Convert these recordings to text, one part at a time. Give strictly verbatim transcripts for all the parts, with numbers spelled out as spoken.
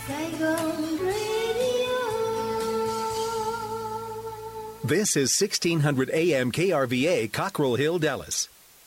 Saigon Radio. This is sixteen hundred A M K R V A, Cockrell Hill, Dallas.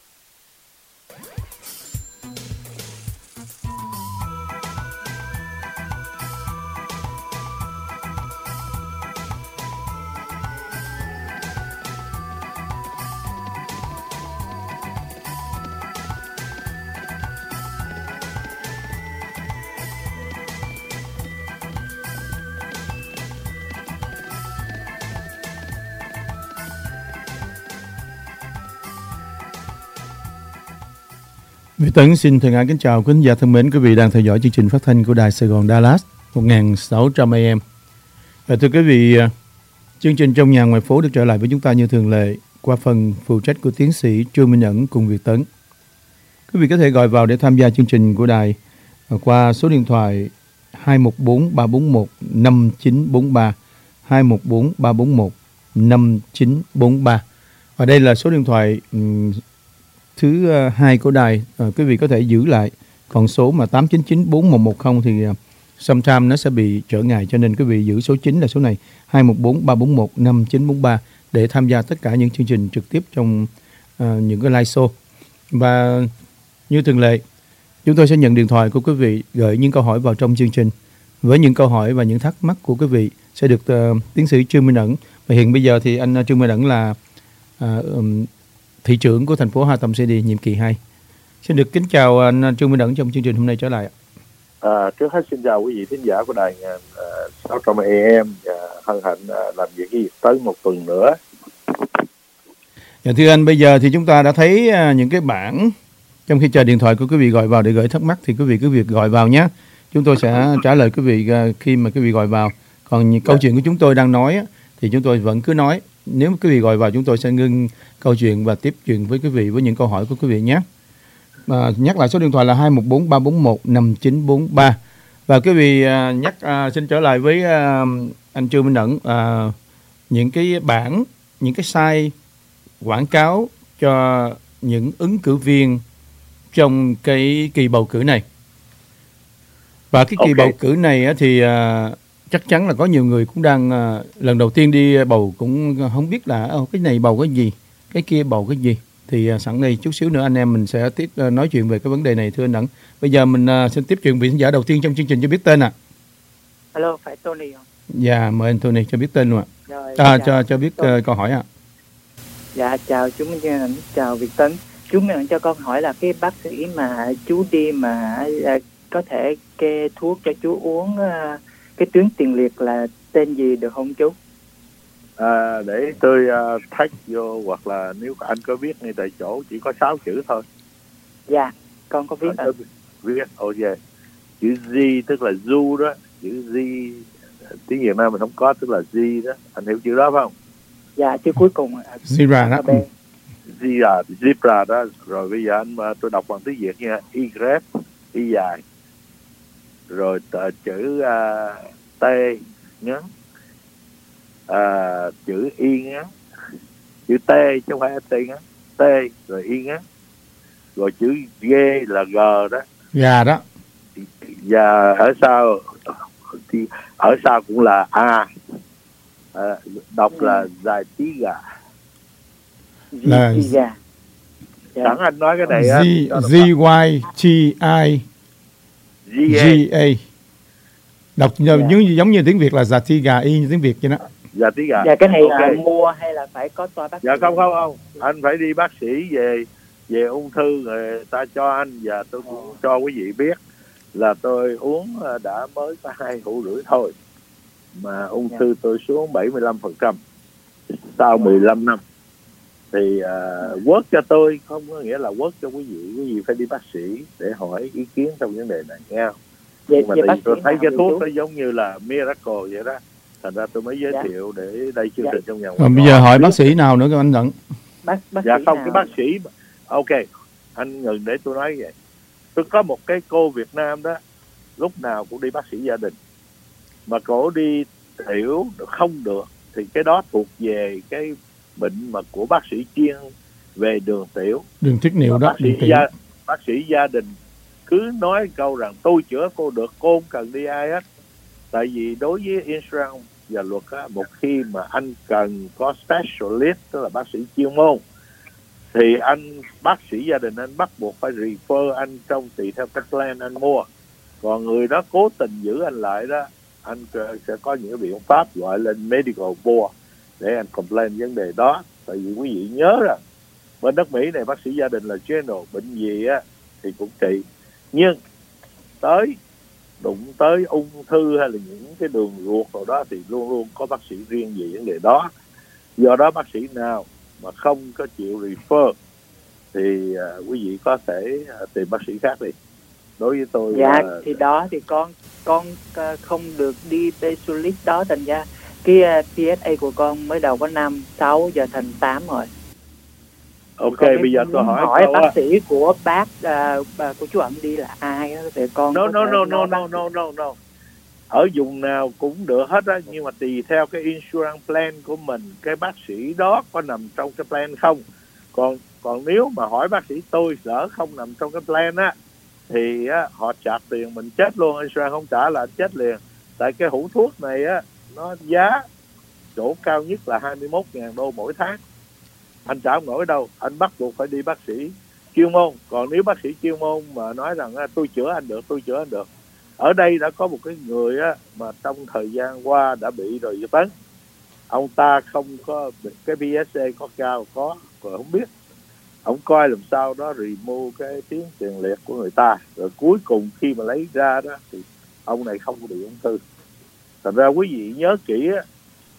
Việt Tấn xin thân ái kính chào quý khán giả thân mến, quý vị đang theo dõi chương trình phát thanh của Đài Sài Gòn Dallas một nghìn sáu trăm A M. Và thưa quý vị, chương trình Trong Nhà Ngoài Phố được trở lại với chúng ta như thường lệ qua phần phụ trách của tiến sĩ Trương Minh Ẩn cùng Việt Tấn. Quý vị có thể gọi vào để tham gia chương trình của Đài qua số điện thoại hai một bốn ba bốn một năm chín bốn ba, hai một bốn ba bốn một năm chín bốn ba. Và đây là số điện thoại um, thứ uh, hai của đài. Uh, quý vị có thể giữ lại, còn số mà tám chín chín bốn một một không thì uh, sometime nó sẽ bị trở ngại, cho nên quý vị giữ số chín là số này hai một bốn ba bốn một năm chín bốn ba để tham gia tất cả những chương trình trực tiếp trong uh, những cái live show. Và như thường lệ, chúng tôi sẽ nhận điện thoại của quý vị gửi những câu hỏi vào trong chương trình. Với những câu hỏi và những thắc mắc của quý vị sẽ được uh, tiến sĩ Trương Minh Ẩn, và hiện bây giờ thì anh uh, Trương Minh Ẩn là uh, um, thị trưởng của thành phố Hatem City nhiệm kỳ hai. Xin được kính chào anh Trương Minh Ẩn trong chương trình hôm nay trở lại. À, trước hết xin chào quý vị thính giả của đài uh, sáu trăm A M. uh, hân hạnh uh, làm việc với Việt Tấn một tuần nữa. Dạ, thưa anh, bây giờ thì chúng ta đã thấy uh, những cái bảng. Trong khi chờ điện thoại của quý vị gọi vào để gửi thắc mắc thì quý vị cứ việc gọi vào nhé. Chúng tôi sẽ trả lời quý vị uh, khi mà quý vị gọi vào. Còn những câu chuyện của chúng tôi đang nói thì chúng tôi vẫn cứ nói. Nếu quý vị gọi vào, chúng tôi sẽ ngưng câu chuyện và tiếp chuyện với quý vị với những câu hỏi của quý vị nhé. À, nhắc lại số điện thoại là hai một bốn ba bốn một năm chín bốn ba. Và quý vị à, nhắc à, xin trở lại với à, anh Trương Minh Ẩn, à, những cái bảng, những cái site quảng cáo cho những ứng cử viên trong cái kỳ bầu cử này. Và cái kỳ okay. bầu cử này á, thì à, chắc chắn là có nhiều người cũng đang uh, lần đầu tiên đi bầu cũng không biết là oh, cái này bầu cái gì, cái kia bầu cái gì. Thì uh, sẵn đây chút xíu nữa anh em mình sẽ tiếp uh, nói chuyện về cái vấn đề này, thưa anh Ẩn. Bây giờ mình uh, xin tiếp chuyện vị khán giả đầu tiên trong chương trình cho biết tên ạ. À. Hello, phải Tony không? Dạ, mời anh Tony cho biết tên luôn ạ. Rồi, à, cho cho biết uh, câu hỏi ạ. À. Dạ, chào chú Minh Ẩn, chào Việt Tấn. Chú Minh Ẩn cho con hỏi là cái bác sĩ mà chú đi mà uh, có thể kê thuốc cho chú uống uh, cái tuyến tiền liệt là tên gì được không chú? À, để tôi uh, thách vô, hoặc là nếu anh có viết ngay tại chỗ, chỉ có sáu chữ thôi. Dạ, con có viết. À, viết, ok. Chữ Z tức là du đó, chữ Z tiếng Việt Nam mình không có, tức là Z đó. Anh hiểu chữ đó phải không? Dạ, chữ cuối cùng. Zebra đó. Zebra, zebra đó. Rồi bây giờ anh tôi đọc bằng tiếng Việt nha. Y grep, Y dài. Rồi tờ chữ uh, T ngắn, uh, chữ Y ngắn, chữ T chứ không phải T ngắn, T rồi Y ngắn, rồi chữ G là G đó, gà đó, và ở sau thì ở sau cũng là A, uh, đọc là dài tí gà, là gà. Sẵn anh nói cái này á, G Y T I G A. Đọc yeah. giống, giống như tiếng Việt là Zatiga, y như tiếng Việt vậy đó. Zatiga. Dạ, cái này okay. là mua hay là phải có toa bác sĩ? Dạ không không không. Anh phải đi bác sĩ về về ung thư người ta cho anh, và tôi cũng oh. cho quý vị biết là tôi uống đã mới có hai hũ rưỡi thôi, mà ung yeah. thư tôi xuống bảy mươi lăm phần trăm sau mười lăm năm. Thì uh, work cho tôi không có nghĩa là work cho quý vị. Quý vị phải đi bác sĩ để hỏi ý kiến trong vấn đề này nha. Nhưng mà tại vì tôi thấy cái thuốc nó giống như là miracle vậy đó, thành ra tôi mới giới dạ. thiệu để đây chương dạ. trình trong nhà. Rồi bây giờ hỏi bác sĩ nào nữa các anh Ẩn? Bác, bác dạ sĩ không, nào? cái bác sĩ. Ok, anh ngừng để tôi nói vậy. Tôi có một cái cô Việt Nam đó, lúc nào cũng đi bác sĩ gia đình, mà cổ đi tiểu không được thì cái đó thuộc về cái bệnh mà của bác sĩ chuyên về đường tiểu, đường tiết niệu đó. Bác sĩ, gia, bác sĩ gia đình cứ nói câu rằng tôi chữa cô được, cô không cần đi ai hết. Tại vì đối với insurance và luật á, một khi mà anh cần có specialist, tức là bác sĩ chuyên môn, thì anh bác sĩ gia đình anh bắt buộc phải refer anh trong tùy theo cái plan anh mua. Còn người đó cố tình giữ anh lại đó, anh sẽ có những biện pháp gọi lên medical board để anh complain vấn đề đó. Tại vì quý vị nhớ rằng bên đất Mỹ này bác sĩ gia đình là general, bệnh gì á thì cũng trị, nhưng tới đụng tới ung thư hay là những cái đường ruột nào đó thì luôn luôn có bác sĩ riêng về vấn đề đó. Do đó bác sĩ nào mà không có chịu refer thì uh, quý vị có thể uh, tìm bác sĩ khác đi. Đối với tôi dạ uh, thì đó thì con con uh, không được đi specialist đó, thành ra cái uh, pê ét a của con mới đầu có năm sáu giờ thành tám rồi. ok Còn bây giờ tôi hỏi, hỏi bác á. sĩ của bác uh, bà, của chú Ẩn đi là ai đó để con no có no thể no nói no no bác no no no ở vùng nào cũng được hết á, nhưng mà tùy theo cái insurance plan của mình, cái bác sĩ đó có nằm trong cái plan không. Còn còn nếu mà hỏi bác sĩ tôi lỡ không nằm trong cái plan á thì á, họ trả tiền mình chết luôn, insurance không trả là anh chết liền. Tại cái hũ thuốc này á nó giá chỗ cao nhất là hai mươi mốt ngàn đô mỗi tháng, anh trả không nổi đâu, anh bắt buộc phải đi bác sĩ chuyên môn. Còn nếu bác sĩ chuyên môn mà nói rằng á, tôi chữa anh được, tôi chữa anh được. Ở đây đã có một cái người á mà trong thời gian qua đã bị rồi Việt Tấn, ông ta không có cái pê ét a có cao có rồi không biết, ông coi làm sao đó remove cái tuyến tiền liệt của người ta, rồi cuối cùng khi mà lấy ra đó thì ông này không có bị ung thư. Thành ra quý vị nhớ kỹ á,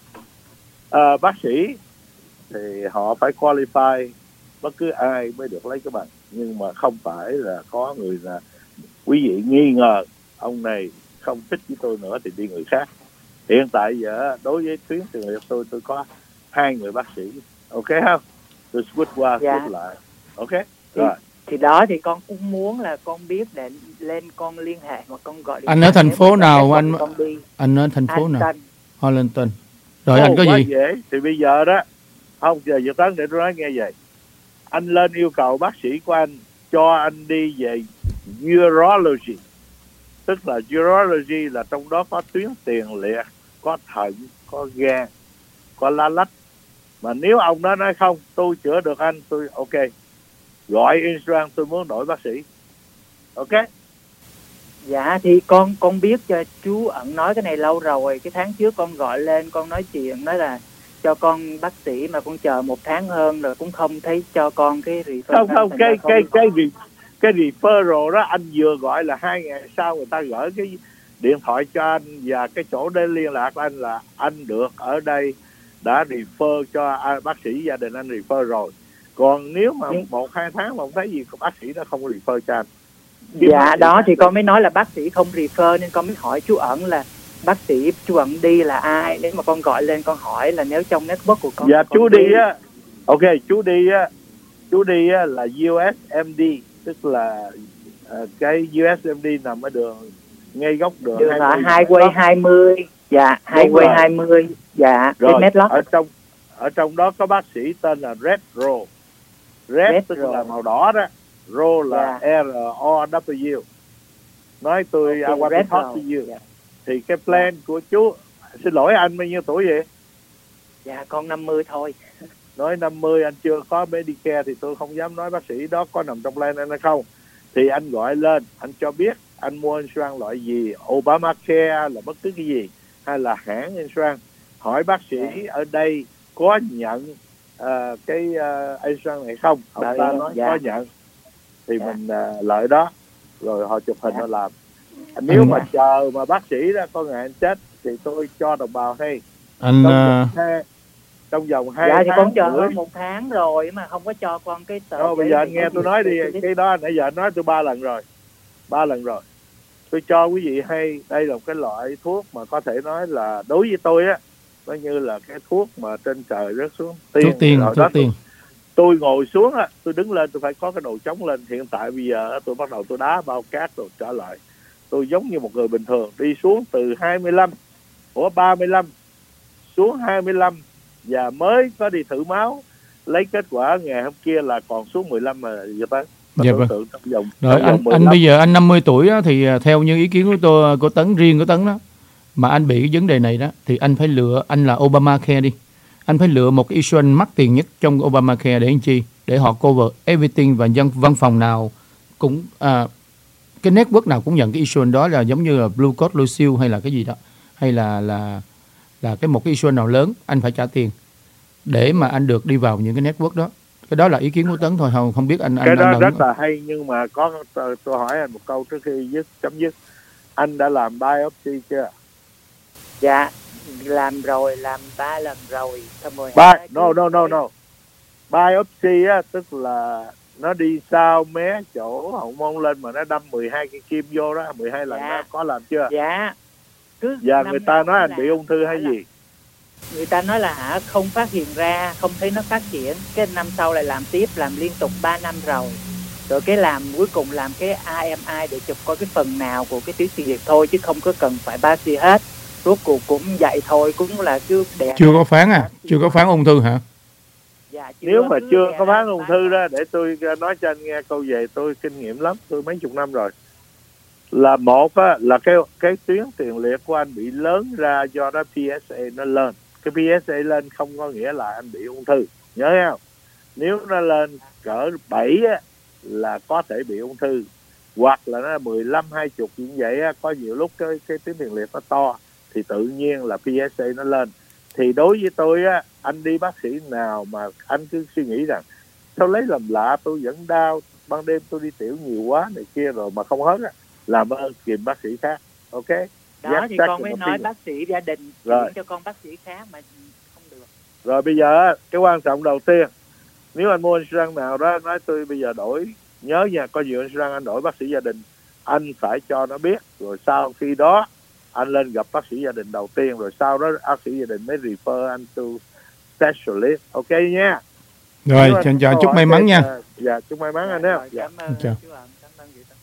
à, bác sĩ thì họ phải qualify, bất cứ ai mới được lấy cái bằng, nhưng mà không phải là có người là quý vị nghi ngờ ông này không thích với tôi nữa thì đi người khác. Hiện tại giờ đối với tuyến tiền liệt tôi tôi có hai người bác sĩ, ok không? Tôi switch qua dạ. switch lại, ok thì, rồi. thì đó thì con cũng muốn là con biết để lên con liên hệ hoặc con gọi điện. Anh ở thành phố nào anh? Con đi. Anh ở thành phố nào? Anton. Arlington. Rồi Ồ, anh có quá gì? dễ. Thì bây giờ đó không, giờ Việt Tấn để tôi nói nghe vậy. Anh lên yêu cầu bác sĩ của anh cho anh đi về urology, tức là urology là trong đó có tuyến tiền liệt, có thận, có gan, có lá lách. Mà nếu ông đó nói không, tôi chữa được anh, tôi ok, gọi insurance, tôi muốn đổi bác sĩ, ok. Dạ thì con con biết cho chú Ẩn nói cái này lâu rồi. Cái tháng trước con gọi lên con nói chuyện, nói là cho con bác sĩ mà con chờ một tháng hơn rồi cũng không thấy cho con cái referral. Không không cái cái cái cái cái referral đó anh vừa gọi là hai ngày sau người ta gửi cái điện thoại cho anh và cái chỗ để liên lạc anh là anh được ở đây đã refer cho bác sĩ gia đình anh refer rồi. Còn nếu mà một hai tháng mà không thấy gì bác sĩ đó không có refer cho anh. Dạ đó thì con mới nói là bác sĩ không refer, nên con mới hỏi chú Ẩn là bác sĩ chú Ẩn đi là ai. Nếu mà con gọi lên con hỏi là nếu trong network của con. Dạ con chú đi á, ok chú đi á, chú đi á là u ét em đê, tức là uh, cái u ét em đê nằm ở đường ngay góc đường, đường là Highway hai mươi. Dạ Highway hai mươi. Dạ rồi Medlock. ở trong ở trong đó có bác sĩ tên là Red Row. Red, Red tức Row. Là màu đỏ đó, Row là yeah. R O W. Nói tôi I want to talk to you. Yeah. Thì cái plan yeah. của chú, xin lỗi anh bao nhiêu tuổi vậy? Dạ con năm mươi thôi. Nói năm mươi anh chưa có Medicare thì tôi không dám nói bác sĩ đó có nằm trong plan anh hay không. Thì anh gọi lên, anh cho biết anh mua insurance loại gì, Obamacare là bất cứ cái gì, hay là hãng insurance. Hỏi bác sĩ yeah. ở đây có nhận uh, cái uh, insurance này không? Ông Bảo ta nói dạ. có nhận thì dạ. mình uh, lợi đó, rồi họ chụp hình dạ. họ làm. Nếu anh... mà chờ mà bác sĩ đó có ngày anh chết thì tôi cho đồng bào hay anh trong, uh... hai, trong vòng hai dạ, tháng. Dạ thì con chờ hơn một tháng rồi mà không có cho con cái tờ. Thôi bây giờ anh nghe tôi nói đi, cái đó nãy giờ anh nói tôi ba lần rồi, ba lần rồi. Tôi cho quý vị hay đây là một cái loại thuốc mà có thể nói là đối với tôi á, nó như là cái thuốc mà trên trời rớt xuống tiên. Thuốc tiên, thuốc tiên. Tôi, tôi ngồi xuống á, tôi đứng lên tôi phải có cái đồ chống lên. Hiện tại bây giờ tôi bắt đầu tôi đá bao cát rồi trở lại. Tôi giống như một người bình thường, đi xuống từ hai mươi lăm, của ba mươi lăm xuống hai mươi lăm và mới có đi thử máu, lấy kết quả ngày hôm kia là còn xuống mười lăm mà giờ tới. Dạ vâng. Trong vòng, rồi trong anh anh bây giờ anh năm mươi tuổi á, thì theo như ý kiến của tôi của Tấn riêng của Tấn đó mà anh bị cái vấn đề này đó, thì anh phải lựa, anh là Obamacare đi, anh phải lựa một cái insurance mắc tiền nhất trong Obamacare để anh chi, để họ cover everything, và dân văn phòng nào cũng à, cái network nào cũng nhận cái insurance đó, là giống như là Blue Cross Blue Shield hay là cái gì đó, hay là là là cái một cái insurance nào lớn, anh phải trả tiền để mà anh được đi vào những cái network đó. Cái đó là ý kiến của Tấn thôi, không không biết anh anh cái đó anh rất là hay, nhưng mà có tôi, tôi hỏi anh một câu trước khi dứt chấm dứt, anh đã làm biopsy chưa? Dạ làm rồi, làm ba lần rồi. Xong rồi Ba, hả, no cứ- no no no. Biopsy á, tức là nó đi sau mé chỗ hậu môn lên mà nó đâm mười hai cây kim vô đó, mười hai lần Dạ. đó, có làm chưa? Dạ cứ Và năm người ta nào nói cũng anh làm. bị ung thư hay Là- gì? Người ta nói là hả không phát hiện ra, không thấy nó phát triển, cái năm sau lại làm tiếp, làm liên tục ba năm rồi. Rồi cái làm cuối cùng làm cái i em i để chụp coi cái phần nào của cái tuyến tiền liệt thôi, chứ không có cần phải bác sĩ hết. Rốt cuộc cũng vậy thôi, cũng là cứ đè. chưa có phán à, chưa có phán ung thư hả? Dạ, Nếu mà cứ chưa đè có ra phán ung bán thư đó, để tôi nói cho anh nghe câu về, tôi kinh nghiệm lắm, tôi mấy chục năm rồi. Là một á, là cái cái tuyến tiền liệt của anh bị lớn ra do đó pê ét a nó lên. Cái pê ét a lên không có nghĩa là anh bị ung thư, nhớ không? Nếu nó lên cỡ bảy á, là có thể bị ung thư, hoặc là nó mười lăm, hai mươi như vậy á, có nhiều lúc cái cái tuyến tiền liệt nó to thì tự nhiên là pê ét a nó lên. Thì đối với tôi á, anh đi bác sĩ nào mà anh cứ suy nghĩ rằng sao lấy làm lạ, tôi vẫn đau, ban đêm tôi đi tiểu nhiều quá này kia rồi mà không hết á, làm ơn tìm bác sĩ khác, ok? đó Yes, thì chắc con là mới một nói tin. bác sĩ gia đình Rồi. chuyển cho con bác sĩ khác mà không được. Rồi bây giờ á, cái quan trọng đầu tiên, nếu anh mua insurance nào đó nói tôi bây giờ đổi, nhớ nha, có nhiều insurance anh đổi bác sĩ gia đình, anh phải cho nó biết, rồi sau khi đó anh lên gặp bác sĩ gia đình đầu tiên, rồi sau đó bác sĩ gia đình mới refer anh to specialist, ok nha? Rồi, Nếu anh chào, chào có chúc hỏi may mắn thêm, nha. à, dạ chúc may mắn Dạ, anh nhé. rồi, Dạ. cảm ơn Chào. chú ạ, cảm ơn chị Tâm.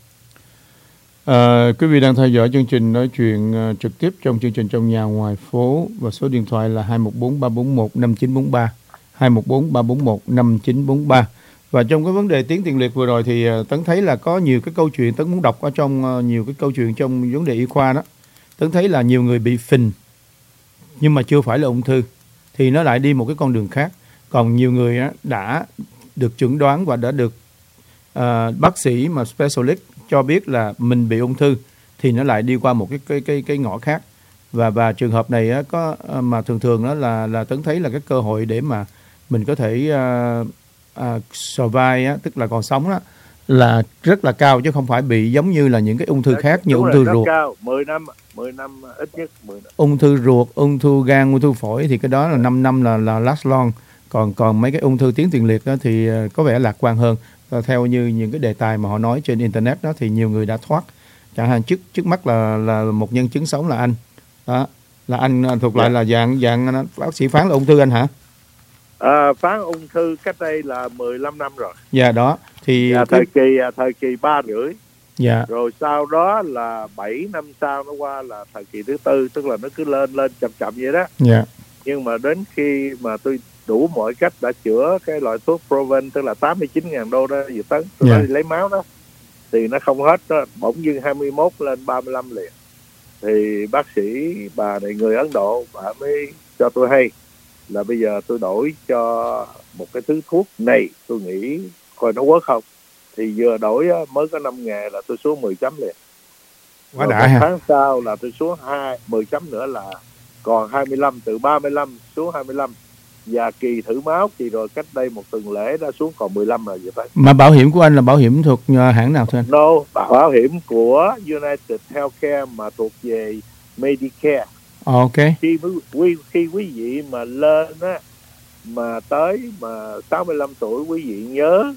À, quý vị đang theo dõi chương trình nói chuyện uh, trực tiếp trong chương trình Trong Nhà Ngoài Phố, và số điện thoại là hai một bốn ba bốn một năm chín bốn ba, hai một bốn ba bốn một năm chín bốn ba. Và trong cái vấn đề tiến tiền liệt vừa rồi thì uh, Tấn thấy là có nhiều cái câu chuyện Tấn muốn đọc ở trong uh, nhiều cái câu chuyện trong vấn đề y khoa đó. Tấn thấy là nhiều người bị phình nhưng mà chưa phải là ung thư thì nó lại đi một cái con đường khác. Còn nhiều người á, đã được chẩn đoán và đã được uh, bác sĩ mà specialist cho biết là mình bị ung thư thì nó lại đi qua một cái cái cái cái ngõ khác. Và và trường hợp này á, có uh, mà thường thường đó là là Tấn thấy là cái cơ hội để mà mình có thể uh, uh, survive á, tức là còn sống đó, là rất là cao, chứ không phải bị giống như là những cái ung thư khác như Đúng ung rồi, thư rất ruột, cao, mười năm, mười năm ít nhất mười năm. ung thư ruột, ung thư gan, ung thư phổi thì cái đó là năm năm là là last long. Còn còn mấy cái ung thư tiến tiền liệt đó thì uh, có vẻ lạc quan hơn. Và theo như những cái đề tài mà họ nói trên internet đó thì nhiều người đã thoát. Chẳng hạn trước trước mắt là là một nhân chứng sống là anh đó, là anh uh, thuộc lại là dạng dạng uh, bác sĩ phán là ung thư anh hả? À, phán ung thư cách đây là mười lăm năm rồi. Dạ đó thì Dạ, cái, thời kỳ thời kỳ ba rưỡi, dạ rồi sau đó là bảy năm sau nó qua là thời kỳ thứ tư, tức là nó cứ lên lên chậm chậm vậy đó. dạ Nhưng mà đến khi mà tôi đủ mọi cách đã chữa cái loại thuốc Proven, tức là tám mươi chín ngàn đô đó Việt Tấn, tôi Yeah. đi lấy máu đó thì nó không hết đó, bỗng dưng hai mươi mốt lên ba mươi lăm liền. Thì bác sĩ bà này người Ấn Độ, bà mới cho tôi hay là bây giờ tôi đổi cho một cái thứ thuốc này, tôi nghĩ coi nó work không. Thì vừa đổi á, mới có năm ngày là tôi xuống mười chấm liền. quá Rồi đã một ha. tháng sau là tôi xuống hai mười chấm nữa, là còn hai mươi lăm, từ ba mươi lăm xuống hai mươi lăm. Và kỳ thử máu kỳ rồi cách đây một tuần lễ đã xuống còn mười lăm rồi vậy phải. Mà bảo hiểm của anh là bảo hiểm thuộc uh, hãng nào thưa anh? No, bảo hiểm của United Healthcare mà thuộc về Medicare. Ok. Khi quý, khi quý vị mà lên á, mà tới mà sáu mươi lăm tuổi, quý vị nhớ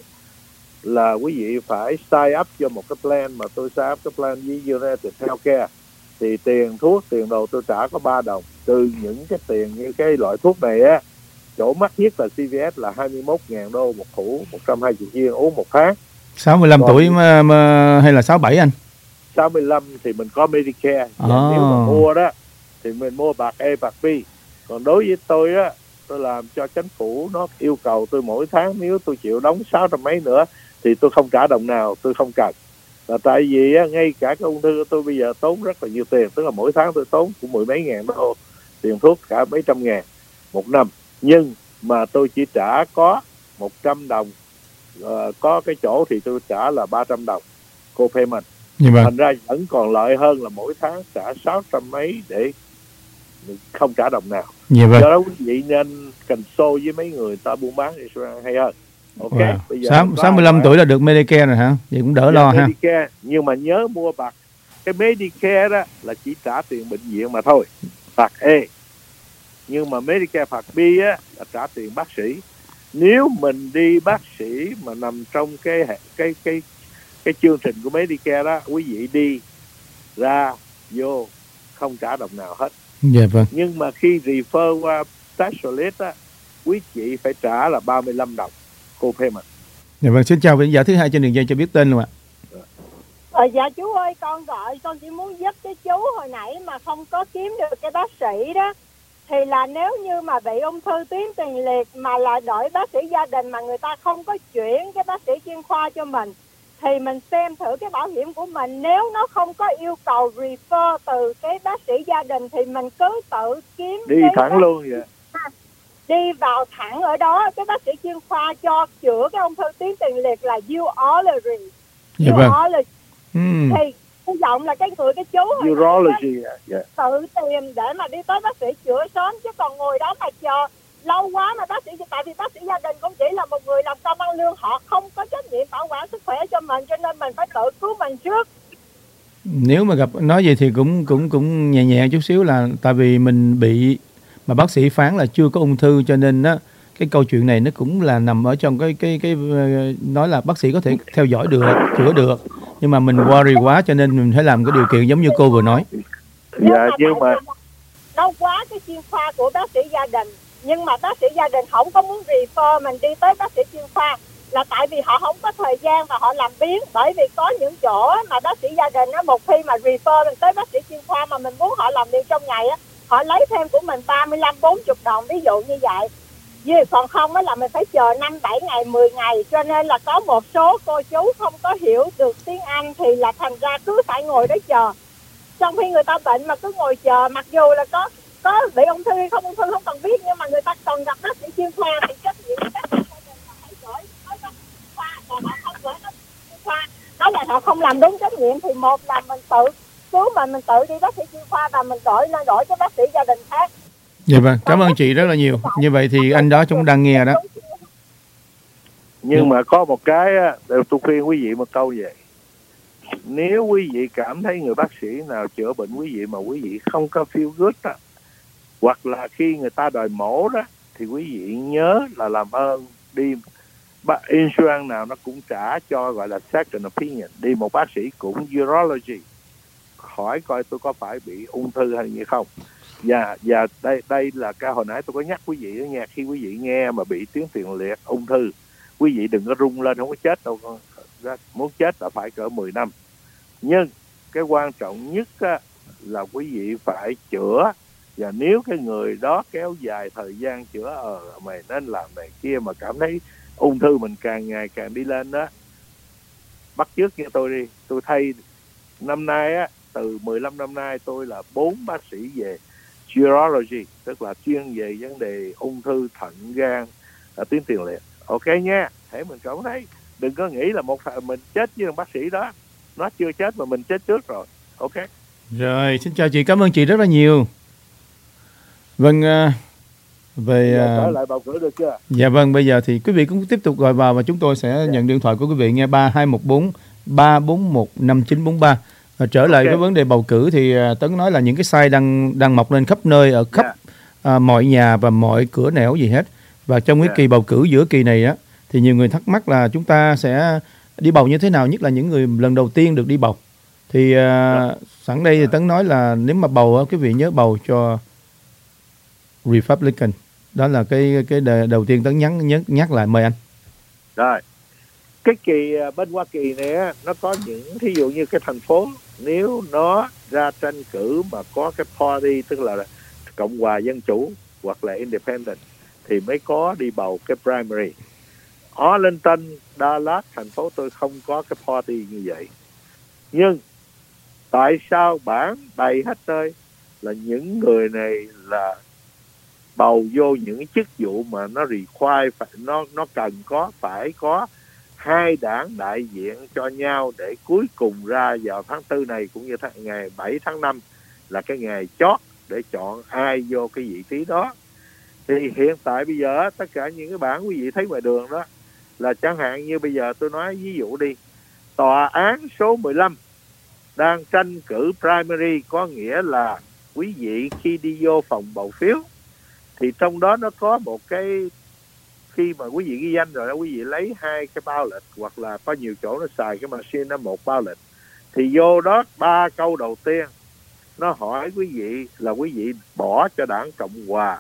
là quý vị phải sign up cho một cái plan, mà tôi sign up cái plan với United Healthcare. Thì tiền thuốc, tiền đồ tôi trả có ba đồng. Từ những cái tiền như cái loại thuốc này á, chỗ mắc nhất là xê vê ét là hai mươi mốt ngàn đô một hũ, một trăm hai mươi viên uống một tháng. sáu mươi lăm Còn tuổi mà, mà, hay là sáu mươi bảy anh? sáu mươi lăm thì mình có Medicare. Và À. nếu mà mua đó thì mình mua bạc A, bạc B. Còn đối với tôi á, tôi làm cho chính phủ, nó yêu cầu tôi mỗi tháng nếu tôi chịu đóng sáu trăm mấy nữa thì tôi không trả đồng nào, tôi không cần. Là tại vì á, ngay cả cái ung thư của tôi bây giờ tốn rất là nhiều tiền, tức là mỗi tháng tôi tốn cũng mười mấy ngàn đô tiền thuốc, cả mấy trăm ngàn một năm, nhưng mà tôi chỉ trả có một trăm đồng, uh, có cái chỗ thì tôi trả là ba trăm đồng co-payment. Thành ra vẫn còn lợi hơn là mỗi tháng trả sáu trăm mấy để không trả đồng nào. Do đó quý vị nên consult với mấy người ta buôn bán insurance hay hơn. Ok. Wow. Bây giờ sáu mươi lăm tuổi là được Medicare rồi hả? Vậy cũng đỡ lo ha. Medicare, nhưng mà nhớ mua bạc. Cái Medicare đó là chỉ trả tiền bệnh viện mà thôi, bạc A. Nhưng mà Medicare Part B á là trả tiền bác sĩ. Nếu mình đi bác sĩ mà nằm trong cái cái cái cái chương trình của Medicare đó, quý vị đi ra vô không trả đồng nào hết. Dạ vâng. Nhưng mà khi refer qua specialist á, quý chị phải trả là ba mươi lăm đồng co-payment. Dạ vâng, xin chào vị giả thứ hai trên đường dây, cho biết tên luôn ạ. Ờ, dạ chú ơi, con gọi con chỉ muốn giúp cái chú hồi nãy mà không có kiếm được cái bác sĩ đó. Thì là nếu như mà bị ung thư tuyến tiền liệt mà là đổi bác sĩ gia đình mà người ta không có chuyển cái bác sĩ chuyên khoa cho mình, thì mình xem thử cái bảo hiểm của mình, nếu nó không có yêu cầu refer từ cái bác sĩ gia đình thì mình cứ tự kiếm đi thẳng bác... luôn vậy. Đi vào thẳng ở đó cái bác sĩ chuyên khoa cho chữa cái ung thư tuyến tiền liệt là urology. Dạ vâng. Urology. Mm. Thì hy vọng là cái người cái chú urology yeah. tự tìm để mà đi tới bác sĩ chữa sớm, chứ còn ngồi đó mà chờ lâu quá mà bác sĩ, tại vì bác sĩ gia đình cũng chỉ là một người làm công ăn lương, họ không có trách nhiệm bảo quản sức khỏe cho mình, cho nên mình phải tự cứu mình trước. Nếu mà gặp nói gì thì cũng cũng cũng nhẹ nhẹ chút xíu, là tại vì mình bị mà bác sĩ phán là chưa có ung thư, cho nên á cái câu chuyện này nó cũng là nằm ở trong cái cái cái nói là bác sĩ có thể theo dõi được, chữa được, nhưng mà mình worry quá cho nên mình phải làm cái điều kiện giống như cô vừa nói. Dạ, nhưng mà nó quá cái chuyên khoa của bác sĩ gia đình, nhưng mà bác sĩ gia đình không có muốn refer mình đi tới bác sĩ chuyên khoa, là tại vì họ không có thời gian và họ làm biến. Bởi vì có những chỗ mà bác sĩ gia đình á, một khi mà refer mình tới bác sĩ chuyên khoa mà mình muốn họ làm việc trong ngày á, họ lấy thêm của mình ba mươi lăm bốn mươi đồng, ví dụ như vậy. Vì còn không á là mình phải chờ năm bảy ngày, mười ngày, cho nên là có một số cô chú không có hiểu được tiếng Anh thì là thành ra cứ phải ngồi đó chờ. Trong khi người ta bệnh mà cứ ngồi chờ, mặc dù là có có bị ung thư hay không ung thư không cần biết, nhưng mà người ta cần gặp bác sĩ chuyên khoa thì trách nhiệm của bác sĩ gia đình là phải gửi tới bác sĩ chuyên khoa, còn họ không gửi tới chuyên khoa đó là họ không làm đúng trách nhiệm. Thì một là mình tự cứu mình, mình tự đi bác sĩ chuyên khoa và mình đổi lên đổi cho bác sĩ gia đình khác. Dạ vâng, cảm ơn chị rất là nhiều. Như vậy thì anh đó chúng đang nghe đó. Nhưng mà có một cái á, tôi khuyên quý vị một câu vậy. Nếu quý vị cảm thấy người bác sĩ nào chữa bệnh quý vị mà quý vị không có feel good đó, hoặc là khi người ta đòi mổ đó, thì quý vị nhớ là làm ơn đi insurance nào nó cũng trả cho gọi là second opinion, đi một bác sĩ cũng urology hỏi coi tôi có phải bị ung thư hay gì không. Và và đây đây là cái hồi nãy tôi có nhắc quý vị đó nha, khi quý vị nghe mà bị tuyến tiền liệt, ung thư, quý vị đừng có rung lên, không có chết đâu, muốn chết là phải cỡ mười năm. Nhưng cái quan trọng nhất á, là quý vị phải chữa, và nếu cái người đó kéo dài thời gian chữa ờ mày nên làm này kia mà cảm thấy ung thư mình càng ngày càng đi lên đó, bắt chước như tôi đi, tôi thay năm nay á, từ mười lăm năm nay tôi là bốn bác sĩ về urology, tức là chuyên về vấn đề ung thư thận, gan, tuyến tiền liệt. Ok nha, thế mình cảm thấy đừng có nghĩ là một mình chết với bác sĩ đó, nó chưa chết mà mình chết trước rồi. Ok. Rồi, xin chào chị, cảm ơn chị rất là nhiều. Vâng, về trở lại bầu cử được chưa? Dạ vâng, bây giờ thì quý vị cũng tiếp tục gọi vào và chúng tôi sẽ yeah. nhận điện thoại của quý vị nghe ba hai một bốn ba bốn một năm chín bốn ba. Và trở lại okay. cái vấn đề bầu cử thì Tấn nói là những cái sai đang đang mọc lên khắp nơi, ở khắp yeah. à, mọi nhà và mọi cửa nẻo gì hết. Và trong cái yeah. kỳ bầu cử giữa kỳ này á, thì nhiều người thắc mắc là chúng ta sẽ đi bầu như thế nào, nhất là những người lần đầu tiên được đi bầu. Thì à, yeah. sẵn đây thì Tấn nói là nếu mà bầu, quý vị nhớ bầu cho Republican. Đó là cái cái đầu tiên Tấn nhắn nhắc, nhắc lại, mời anh. Rồi. Cái kỳ bên Hoa Kỳ này á, nó có những thí dụ như cái thành phố nếu nó ra tranh cử mà có cái party, tức là Cộng hòa Dân chủ hoặc là Independent, thì mới có đi bầu cái primary. Arlington, Dallas, thành phố tôi không có cái party như vậy. Nhưng tại sao bảng đầy hết nơi? Là những người này là bầu vô những chức vụ mà nó require, phải, nó nó cần có phải có hai đảng đại diện cho nhau, để cuối cùng ra vào tháng tư này cũng như tháng, ngày bảy tháng năm là cái ngày chót để chọn ai vô cái vị trí đó. Thì hiện tại bây giờ tất cả những cái bảng quý vị thấy ngoài đường đó, là chẳng hạn như bây giờ tôi nói ví dụ đi, tòa án số mười lăm đang tranh cử primary, có nghĩa là quý vị khi đi vô phòng bầu phiếu thì trong đó nó có một cái, khi mà quý vị ghi danh rồi đó, quý vị lấy hai cái ballot, hoặc là có nhiều chỗ nó xài cái machine nó một ballot, thì vô đó ba câu đầu tiên nó hỏi quý vị là quý vị bỏ cho đảng Cộng Hòa,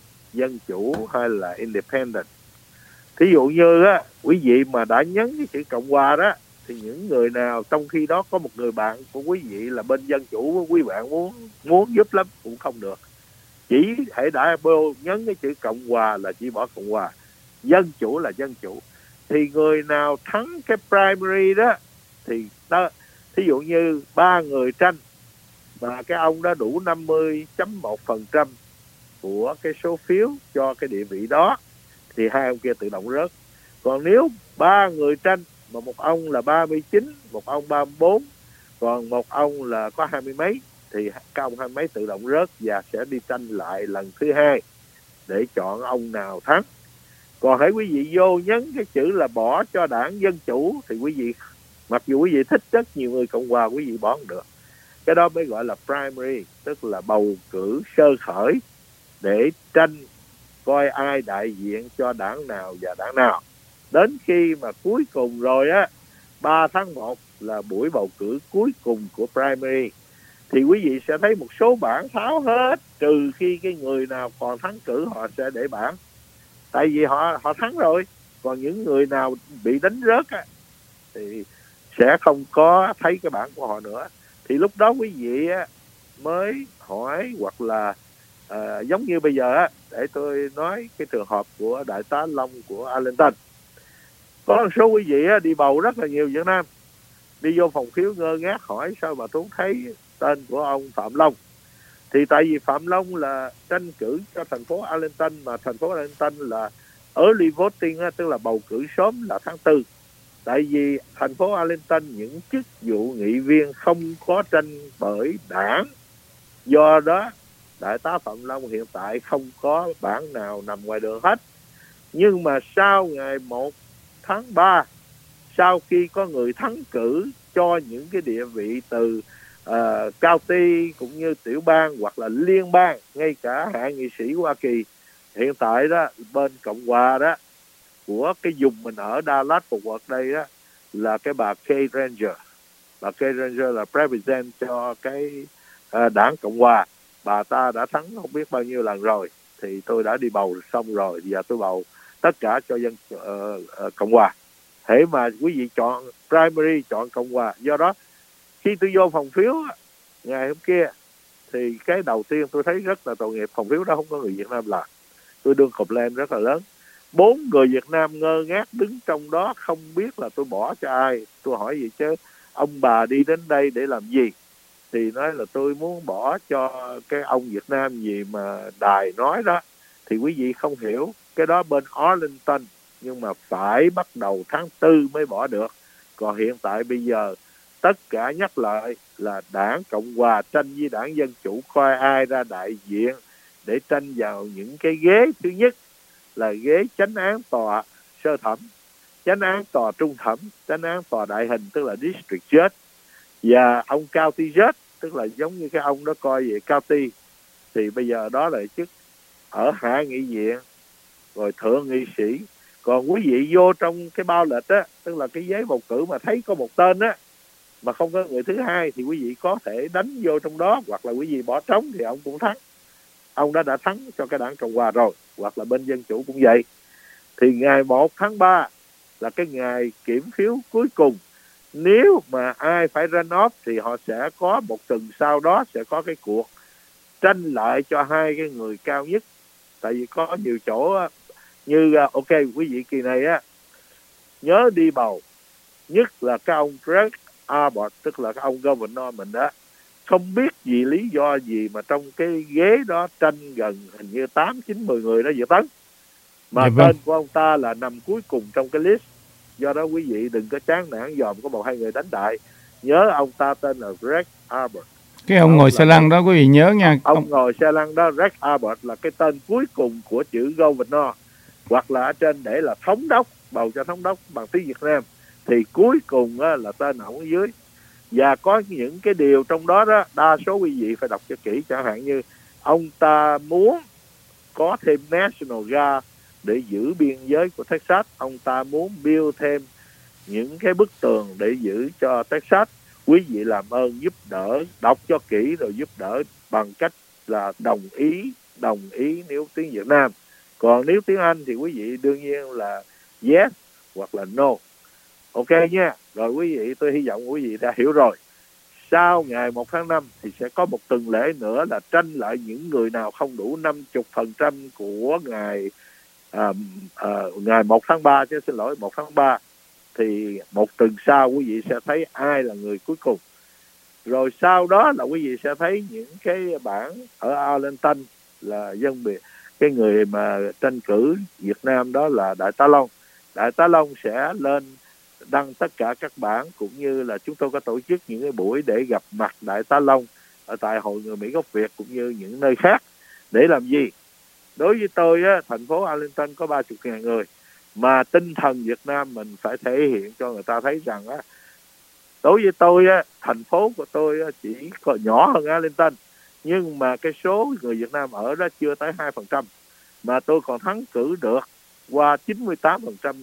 Dân Chủ hay là Independent. Thí dụ như á, quý vị mà đã nhấn cái chữ Cộng Hòa đó, thì những người nào trong khi đó có một người bạn của quý vị là bên Dân Chủ, quý bạn muốn muốn giúp lắm cũng không được. Chỉ hãy đã bô nhấn cái chữ Cộng Hòa là chỉ bỏ Cộng Hòa, Dân Chủ là Dân Chủ. Thì người nào thắng cái primary đó thì đó, thí dụ như ba người tranh mà cái ông đó đủ năm mươi phẩy một phần trăm của cái số phiếu cho cái địa vị đó, thì hai ông kia tự động rớt. Còn nếu ba người tranh mà một ông là ba mươi chín, một ông ba mươi bốn, còn một ông là có hai mươi mấy, thì các ông hai mươi mấy tự động rớt và sẽ đi tranh lại lần thứ hai để chọn ông nào thắng. Còn hãy quý vị vô nhấn cái chữ là bỏ cho đảng Dân Chủ, thì quý vị, mặc dù quý vị thích rất nhiều người Cộng Hòa, quý vị bỏ không được. Cái đó mới gọi là primary, tức là bầu cử sơ khởi để tranh coi ai đại diện cho đảng nào và đảng nào. Đến khi mà cuối cùng rồi á, ba tháng một là buổi bầu cử cuối cùng của primary, thì quý vị sẽ thấy một số bảng tháo hết, trừ khi cái người nào còn thắng cử họ sẽ để bảng, tại vì họ họ thắng rồi. Còn những người nào bị đánh rớt á, thì sẽ không có thấy cái bảng của họ nữa. Thì lúc đó quý vị á, mới hỏi, hoặc là à, giống như bây giờ á, để tôi nói cái trường hợp của Đại tá Long của Arlington. Có một số quý vị á, đi bầu rất là nhiều Việt Nam, đi vô phòng phiếu ngơ ngác hỏi sao mà tôi không thấy tên của ông Phạm Long. Thì tại vì Phạm Long là tranh cử cho thành phố Arlington, mà thành phố Arlington là early voting, tức là bầu cử sớm là tháng tư. Tại vì thành phố Arlington những chức vụ nghị viên không có tranh bởi đảng, do đó Đại tá Phạm Long hiện tại không có bảng nào nằm ngoài đường hết. Nhưng mà sau ngày một tháng ba, sau khi có người thắng cử cho những cái địa vị từ uh, county cũng như tiểu bang hoặc là liên bang, ngay cả hạ nghị sĩ Hoa Kỳ, hiện tại đó bên Cộng Hòa đó, của cái vùng mình ở Dallas Fort Worth đây đó, là cái bà Kay Granger. Bà Kay Granger là president cho cái uh, đảng Cộng Hòa. Bà ta đã thắng không biết bao nhiêu lần rồi, thì tôi đã đi bầu xong rồi, giờ tôi bầu tất cả cho dân uh, uh, Cộng Hòa. Thế mà quý vị chọn primary, chọn Cộng Hòa. Do đó khi tôi vô phòng phiếu ngày hôm kia, thì cái đầu tiên tôi thấy rất là tội nghiệp, phòng phiếu đó không có người Việt Nam làm. Tôi đương complain rất là lớn. Bốn người Việt Nam ngơ ngác đứng trong đó, không biết là tôi bỏ cho ai. Tôi hỏi gì chứ ông bà đi đến đây để làm gì? Thì nói là tôi muốn bỏ cho cái ông Việt Nam gì mà đài nói đó. Thì quý vị không hiểu, cái đó bên Arlington, nhưng mà phải bắt đầu tháng tư mới bỏ được. Còn hiện tại bây giờ tất cả nhắc lại là đảng Cộng Hòa tranh với đảng Dân Chủ coi ai ra đại diện để tranh vào những cái ghế. Thứ nhất là ghế chánh án tòa sơ thẩm, chánh án tòa trung thẩm, chánh án tòa đại hình tức là district judge, và ông county judge tức là giống như cái ông đó coi về county. Thì bây giờ đó là chức ở hạ nghị viện rồi thượng nghị sĩ. Còn quý vị vô trong cái bao lệch á, tức là cái giấy bầu cử mà thấy có một tên á mà không có người thứ hai, thì quý vị có thể đánh vô trong đó, hoặc là quý vị bỏ trống thì ông cũng thắng. Ông đã đã thắng cho cái đảng Cộng Hòa rồi, hoặc là bên Dân Chủ cũng vậy. Thì ngày một tháng ba là cái ngày kiểm phiếu cuối cùng. Nếu mà ai phải run off thì họ sẽ có một tuần sau đó sẽ có cái cuộc tranh lại cho hai cái người cao nhất. Tại vì có nhiều chỗ như ok quý vị kỳ này á nhớ đi bầu, nhất là cái ông Greg Abbott, tức là cái ông governor mình đó, không biết vì lý do gì mà trong cái ghế đó tranh gần hình như tám chín mười người đó, Việt Tấn, mà dạ vâng. tên của ông ta là nằm cuối cùng trong cái list. Do đó quý vị đừng có chán nản dòm có một hai người đánh đại. Nhớ ông ta tên là Greg Abbott. Cái ông, ông ngồi xe lăn đó quý vị nhớ nha. Ông, ông ông ngồi xe lăn đó, Greg Abbott, là cái tên cuối cùng của chữ governor, hoặc là ở trên để là thống đốc, bầu cho thống đốc bằng tiếng Việt Nam, thì cuối cùng á, là tên ông ở dưới. Và có những cái điều trong đó đó, đa số quý vị phải đọc cho kỹ, chẳng hạn như ông ta muốn có thêm National Guard để giữ biên giới của Texas, ông ta muốn build thêm những cái bức tường để giữ cho Texas. Quý vị làm ơn giúp đỡ, đọc cho kỹ rồi giúp đỡ bằng cách là đồng ý, đồng ý nếu tiếng Việt Nam. Còn nếu tiếng Anh thì quý vị đương nhiên là yes hoặc là no. Ok nha. Rồi quý vị, tôi hy vọng quý vị đã hiểu rồi. Sau ngày một tháng năm thì sẽ có một tuần lễ nữa là tranh lại những người nào không đủ năm mươi phần trăm của ngày à, à, ngày một tháng ba, chứ xin lỗi, một tháng ba. Thì một tuần sau quý vị sẽ thấy ai là người cuối cùng. Rồi sau đó là quý vị sẽ thấy những cái bảng ở Arlington là dân biệt, cái người mà tranh cử Việt Nam đó là Đại tá Long. Đại tá Long sẽ lên đăng tất cả các bản, cũng như là chúng tôi có tổ chức những cái buổi để gặp mặt Đại tá Long ở tại Hội Người Mỹ gốc Việt cũng như những nơi khác. Để làm gì? Đối với tôi á, thành phố Arlington có ba mươi ngàn người, mà tinh thần Việt Nam mình phải thể hiện cho người ta thấy rằng á, đối với tôi á, thành phố của tôi á, chỉ có nhỏ hơn Arlington, nhưng mà cái số người Việt Nam ở đó chưa tới hai phần trăm, mà tôi còn thắng cử được qua chín mươi tám phần trăm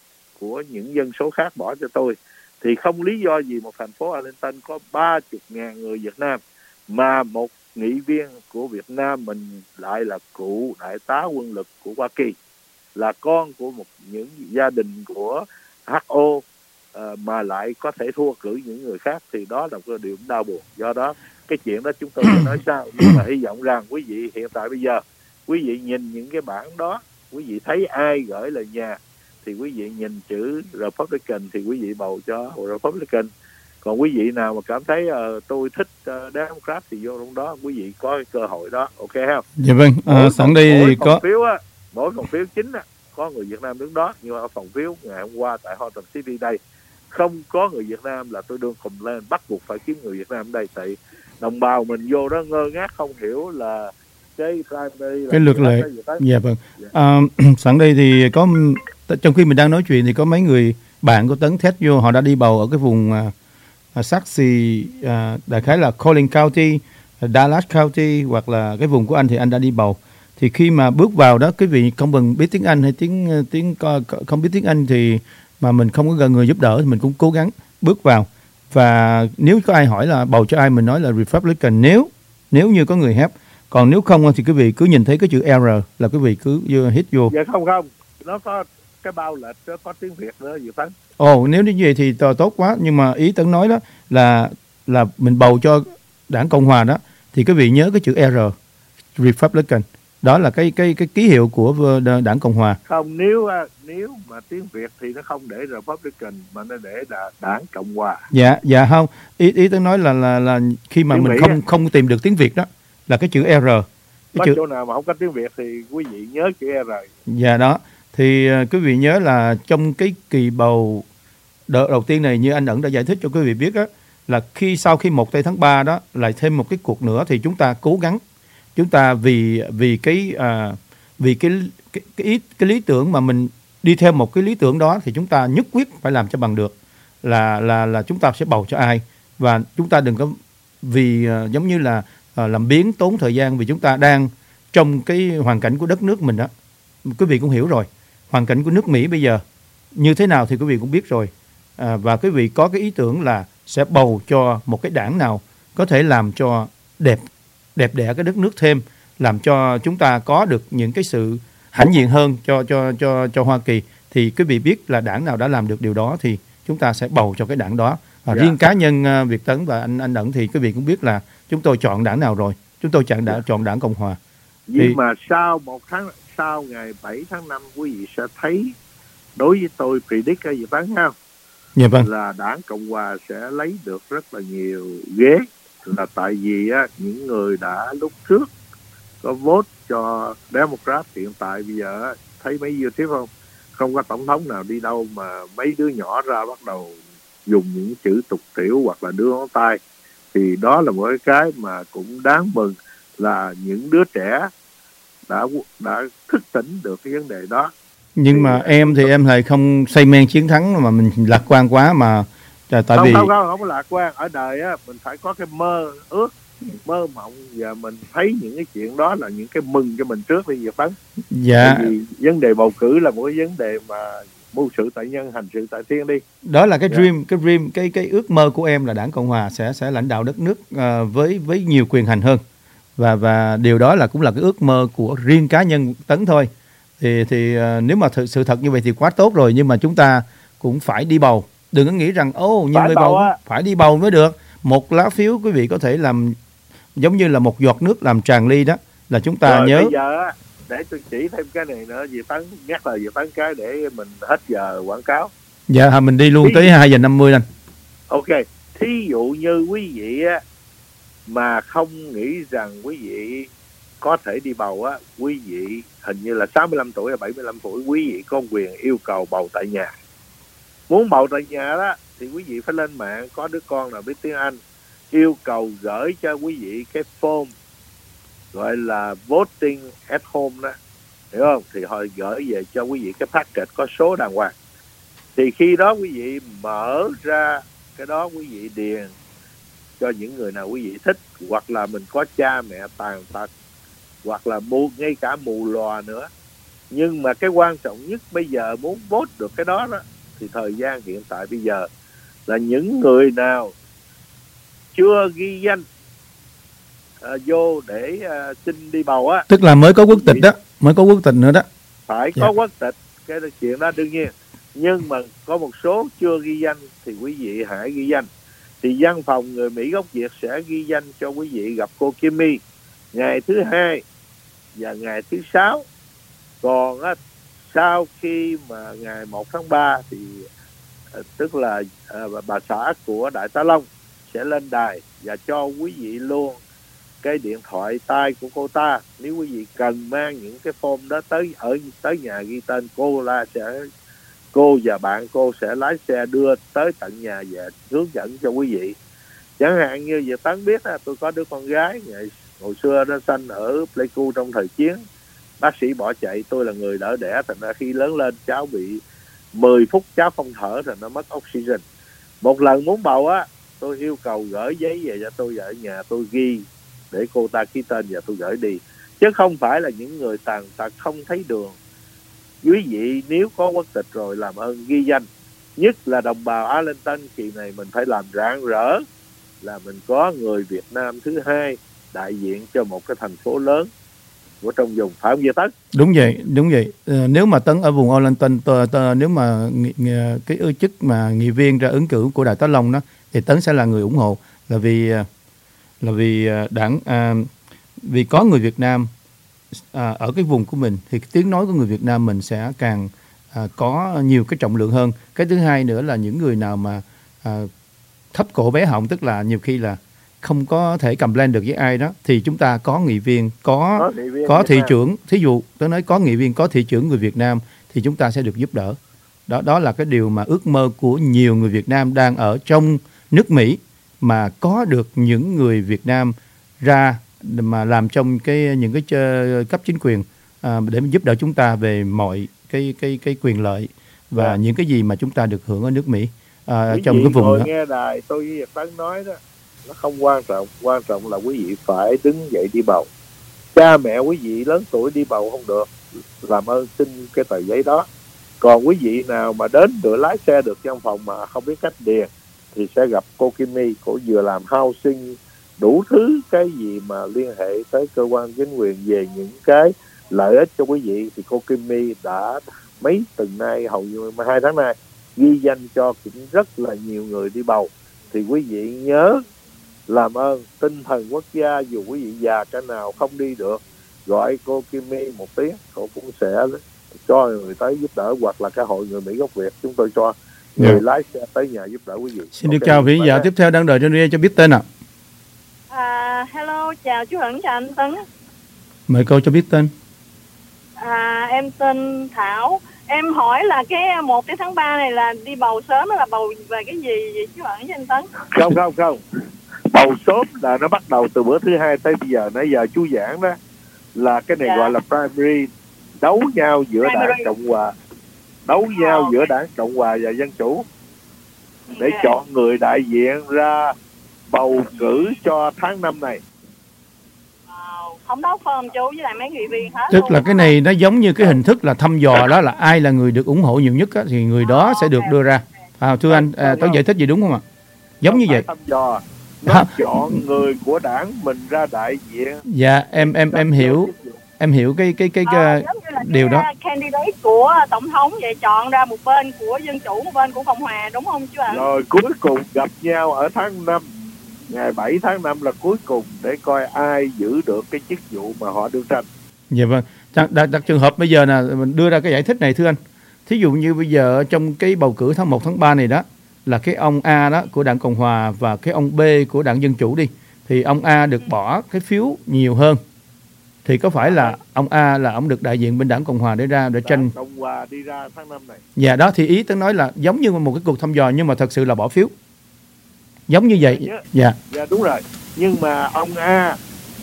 của những dân số khác bỏ cho tôi. Thì không lý do gì một thành phố Arlington có ba mươi ngàn người Việt Nam mà một nghị viên của Việt Nam mình lại là cựu đại tá quân lực của Hoa Kỳ, là con của một những gia đình của hát o, uh, mà lại có thể thua cử những người khác, thì đó là một điều đau buồn. Do đó cái chuyện đó chúng tôi sẽ nói sau, nhưng mà hy vọng rằng quý vị hiện tại bây giờ quý vị nhìn những cái bảng đó, quý vị thấy ai gửi lời nhà thì quý vị nhìn chữ Republican thì quý vị bầu cho Republican. Còn quý vị nào mà cảm thấy uh, tôi thích uh, Democrat thì vô trong đó, quý vị có cơ hội đó. Ok không? Dạ vâng. À, sẵn đây thì có phiếu á, mỗi phòng phiếu chính á, có người Việt Nam đứng đó. Nhưng mà ở phòng phiếu ngày hôm qua tại Horton City đây không có người Việt Nam, là tôi đương cùng lên bắt buộc phải kiếm người Việt Nam ở đây. Tại đồng bào mình vô đó ngơ ngác không hiểu là cái primary, cái luật lệ. Dạ vâng. À, sẵn đây thì có, trong khi mình đang nói chuyện thì có mấy người bạn của Tấn thét vô, họ đã đi bầu ở cái vùng uh, Saxe, uh, đại khái là Collin County, Dallas County, hoặc là cái vùng của anh thì anh đã đi bầu. Thì khi mà bước vào đó, quý vị không cần biết tiếng Anh hay tiếng tiếng không biết tiếng Anh thì mà mình không có gần người giúp đỡ thì mình cũng cố gắng bước vào. Và nếu có ai hỏi là bầu cho ai, mình nói là Republican nếu nếu như có người help. Còn nếu không thì quý vị cứ nhìn thấy cái chữ R là quý vị cứ hit vô. Dạ không không, nó có cái bao lệch, nó có tiếng Việt nữa Việt Tấn. Ồ, nếu như vậy thì tốt quá. Nhưng mà ý Tấn nói đó là là mình bầu cho đảng Cộng Hòa đó, thì quý vị nhớ cái chữ R, Republican. Đó là cái cái cái ký hiệu của đảng Cộng Hòa. Không, nếu nếu mà tiếng Việt thì nó không để Republican mà nó để là đảng Cộng Hòa. Dạ dạ không. Ý ý Tấn nói là là là khi mà tiếng mình Mỹ không á, không tìm được tiếng Việt đó là cái chữ R. Cái có chữ... chỗ nào mà không có tiếng Việt thì quý vị nhớ chữ R. Dạ đó. Thì uh, quý vị nhớ là trong cái kỳ bầu đợt đầu tiên này, như anh Ẩn đã giải thích cho quý vị biết đó, là khi sau khi một tây tháng ba đó lại thêm một cái cuộc nữa, thì chúng ta cố gắng, chúng ta vì vì cái uh, vì cái cái cái, ý, cái lý tưởng mà mình đi theo một cái lý tưởng đó, thì chúng ta nhất quyết phải làm cho bằng được là là là chúng ta sẽ bầu cho ai. Và chúng ta đừng có vì uh, giống như là uh, làm biếng tốn thời gian, vì chúng ta đang trong cái hoàn cảnh của đất nước mình đó. Quý vị cũng hiểu rồi, hoàn cảnh của nước Mỹ bây giờ như thế nào thì quý vị cũng biết rồi. À, và quý vị có cái ý tưởng là sẽ bầu cho một cái đảng nào có thể làm cho đẹp đẹp đẽ cái đất nước thêm, làm cho chúng ta có được những cái sự hãnh diện hơn cho cho cho cho Hoa Kỳ, thì quý vị biết là đảng nào đã làm được điều đó thì chúng ta sẽ bầu cho cái đảng đó. Và yeah. riêng cá nhân uh, Việt Tấn và anh anh Ẩn thì quý vị cũng biết là chúng tôi chọn đảng nào rồi. Chúng tôi chọn đảng yeah. chọn đảng Cộng Hòa. Nhưng thì... mà sau một tháng sau ngày bảy tháng năm quý vị sẽ thấy, đối với tôi predict cái gì Tấn không? Dạ vâng. là Đảng Cộng Hòa sẽ lấy được rất là nhiều ghế, là tại vì á, những người đã lúc trước có vote cho Democrat hiện tại bây giờ á, thấy mấy nhiêu tiếp không? Không có tổng thống nào đi đâu mà mấy đứa nhỏ ra bắt đầu dùng những chữ tục tiểu hoặc là đưa ngón tay. Thì đó là một cái mà cũng đáng mừng, là những đứa trẻ đã đã thức tỉnh được cái vấn đề đó. Nhưng thì, mà em thì em lại không say men chiến thắng mà mình lạc quan quá mà. Tại không, vì không không không có lạc quan. Ở đời á mình phải có cái mơ ước, mơ mộng, và mình thấy những cái chuyện đó là những cái mừng cho mình trước đi Việt Tấn. Dạ. Bởi vì vấn đề bầu cử là một cái vấn đề mà mưu sự tại nhân, hành sự tại thiên đi. Đó là cái dạ. dream, cái dream, cái cái ước mơ của em là Đảng Cộng Hòa sẽ sẽ lãnh đạo đất nước uh, với với nhiều quyền hành hơn, và và điều đó là cũng là cái ước mơ của riêng cá nhân Tấn thôi. Thì thì uh, nếu mà thực sự thật như vậy thì quá tốt rồi, nhưng mà chúng ta cũng phải đi bầu. Đừng có nghĩ rằng ô oh, nhiều người bầu, bầu phải đi bầu mới được. Một lá phiếu quý vị có thể làm giống như là một giọt nước làm tràn ly đó, là chúng ta rồi, nhớ. Bây giờ để tôi chỉ thêm cái này nữa, Việt Tấn nhắc là Việt Tấn cái để mình hết giờ quảng cáo. Dạ, mình đi luôn thí tới hai giờ năm mươi anh. Ok, thí dụ như quý vị á mà không nghĩ rằng quý vị có thể đi bầu á, quý vị hình như là sáu mươi lăm tuổi hay bảy mươi lăm tuổi, quý vị có quyền yêu cầu bầu tại nhà. Muốn bầu tại nhà đó thì quý vị phải lên mạng, có đứa con nào biết tiếng Anh, yêu cầu gửi cho quý vị cái form gọi là voting at home đó, hiểu không? Thì họ gửi về cho quý vị cái packet có số đàng hoàng. Thì khi đó quý vị mở ra cái đó, quý vị điền cho những người nào quý vị thích, hoặc là mình có cha mẹ tàn tật, hoặc là mù, ngay cả mù lòa nữa. Nhưng mà cái quan trọng nhất bây giờ muốn vote được cái đó đó, thì thời gian hiện tại bây giờ là những người nào chưa ghi danh à, vô để à, xin đi bầu á, tức là mới có quốc tịch đó, mới có quốc tịch nữa đó, phải dạ. có quốc tịch, cái chuyện đó đương nhiên. Nhưng mà có một số chưa ghi danh thì quý vị hãy ghi danh. Thì văn phòng người Mỹ gốc Việt sẽ ghi danh cho quý vị gặp cô Kimmy ngày thứ hai và ngày thứ sáu. Còn á, sau khi mà ngày một tháng ba thì tức là à, bà xã của Đại tá Long sẽ lên đài và cho quý vị luôn cái điện thoại tay của cô ta. Nếu quý vị cần mang những cái form đó tới ở tới nhà ghi tên, cô la sẽ cô và bạn cô sẽ lái xe đưa tới tận nhà và hướng dẫn cho quý vị. Chẳng hạn như Việt Tấn biết là tôi có đứa con gái ngày hồi xưa nó sanh ở Pleiku trong thời chiến, bác sĩ bỏ chạy, tôi là người đỡ đẻ, thành ra khi lớn lên cháu bị mười phút cháu không thở rồi nó mất oxygen. Một lần muốn bầu á, tôi yêu cầu gửi giấy về cho tôi, ở nhà tôi ghi để cô ta ký tên và tôi gửi đi, chứ không phải là những người tàn tật không thấy đường. Quý vị nếu có quốc tịch rồi làm ơn ghi danh, nhất là đồng bào Arlington kỳ này mình phải làm rạng rỡ là mình có người Việt Nam thứ hai đại diện cho một cái thành phố lớn của trong vùng, phải không Việt Tấn? Đúng vậy, đúng vậy. À, nếu mà Tấn ở vùng Arlington, tờ, tờ, nếu mà nghị, cái ư chức mà nghị viên ra ứng cử của Đại tá Long đó, thì Tấn sẽ là người ủng hộ, là vì là vì đảng à, vì có người Việt Nam à, ở cái vùng của mình thì tiếng nói của người Việt Nam mình sẽ càng à, có nhiều cái trọng lượng hơn. Cái thứ hai nữa là những người nào mà à, thấp cổ bé họng, tức là nhiều khi là không có thể cầm lên được với ai đó, thì chúng ta có nghị viên, có có, nghị viên có thị Nam. trưởng, thí dụ tôi nói có nghị viên, có thị trưởng người Việt Nam thì chúng ta sẽ được giúp đỡ. Đó đó là cái điều mà ước mơ của nhiều người Việt Nam đang ở trong nước Mỹ, mà có được những người Việt Nam ra mà làm trong cái những cái cấp chính quyền à, để giúp đỡ chúng ta về mọi cái cái cái quyền lợi và à. những cái gì mà chúng ta được hưởng ở nước Mỹ à, trong cái vùng đó. Nghe đài tôi với Việt Tấn nói đó, nó không quan trọng, quan trọng là quý vị phải đứng dậy đi bầu. Cha mẹ quý vị lớn tuổi đi bầu không được, làm ơn xin cái tờ giấy đó. Còn quý vị nào mà đến được lái xe được văn phòng mà không biết cách điền thì sẽ gặp cô Kimmy, cô vừa làm housing đủ thứ cái gì mà liên hệ tới cơ quan chính quyền về những cái lợi ích cho quý vị. Thì cô Kimmy đã mấy tuần nay, hầu như hai tháng nay ghi danh cho cũng rất là nhiều người đi bầu. Thì quý vị nhớ làm ơn tinh thần quốc gia, dù quý vị già cái nào không đi được, gọi cô Kimmy một tiếng, cô cũng sẽ cho người tới giúp đỡ, hoặc là cái hội người Mỹ gốc Việt chúng tôi cho người Dạ. lái xe tới nhà giúp đỡ quý vị. Xin được Ok, chào vị bye giả bye. tiếp theo đang đợi trên radio cho biết tên ạ. À, hello, chào chú Hận, chào anh Tấn. Mời cô cho biết tên. À, em tên Thảo. Em hỏi là cái một cái tháng ba này là đi bầu sớm là bầu về cái gì vậy chú Hận với anh Tấn? Không không không. Bầu sớm là nó bắt đầu từ bữa thứ hai tới bây giờ. Nãy giờ chú giảng đó là cái này Dạ. gọi là primary, đấu nhau giữa Primary. đảng Cộng hòa, đấu nhau Ờ. giữa đảng Cộng hòa và Dân chủ để Ok. chọn người đại diện ra bầu cử cho tháng năm này. Ờ, không đấu phải không chú với lại mấy nghị viên hết Tức luôn. là cái này nó giống như cái hình thức là thăm dò đó, là ai là người được ủng hộ nhiều nhất á, thì người đó sẽ được đưa ra. À, thưa anh, à, tôi giải thích gì đúng không ạ? Giống như Không phải vậy. thăm dò, nó Hả? chọn người của đảng mình ra đại diện. Dạ, em em em hiểu, em hiểu cái cái cái, Ờ, cái giống như là điều cái, đó. uh, candidate của tổng thống vậy, chọn ra một bên của Dân chủ, một bên của Cộng hòa, đúng không chú Hận? Rồi cuối cùng gặp nhau ở tháng năm, ngày bảy tháng năm là cuối cùng để coi ai giữ được cái chức vụ mà họ đương tranh. Dạ vâng. Đặt, đặt, đặt trường hợp bây giờ là mình đưa ra cái giải thích này thưa anh. Thí dụ như bây giờ trong cái bầu cử tháng một tháng ba này đó, là cái ông A đó của đảng Cộng hòa và cái ông B của đảng Dân chủ đi, thì ông A được bỏ cái phiếu nhiều hơn, thì có phải là ông A là ông được đại diện bên đảng Cộng hòa để ra để tranh? Đảng Cộng hòa đi ra tháng năm này. Dạ đó, thì ý tôi nói là giống như một cái cuộc thăm dò nhưng mà thật sự là bỏ phiếu. Giống như vậy. Dạ. Dạ đúng rồi. Nhưng mà ông A,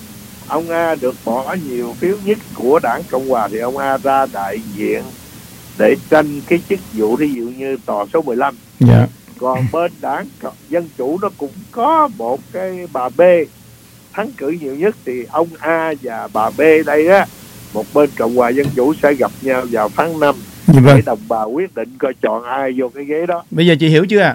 ông A được bỏ nhiều phiếu nhất của đảng Cộng hòa thì ông A ra đại diện để tranh cái chức vụ, ví dụ như tòa số mười lăm. Dạ. Còn bên đảng Dân chủ nó cũng có một cái bà B thắng cử nhiều nhất, thì ông A và bà B đây á, một bên Cộng hòa Dân chủ sẽ gặp nhau vào tháng năm Dạ vâng. để đồng bà quyết định coi chọn ai vô cái ghế đó. Bây giờ chị hiểu chưa ạ?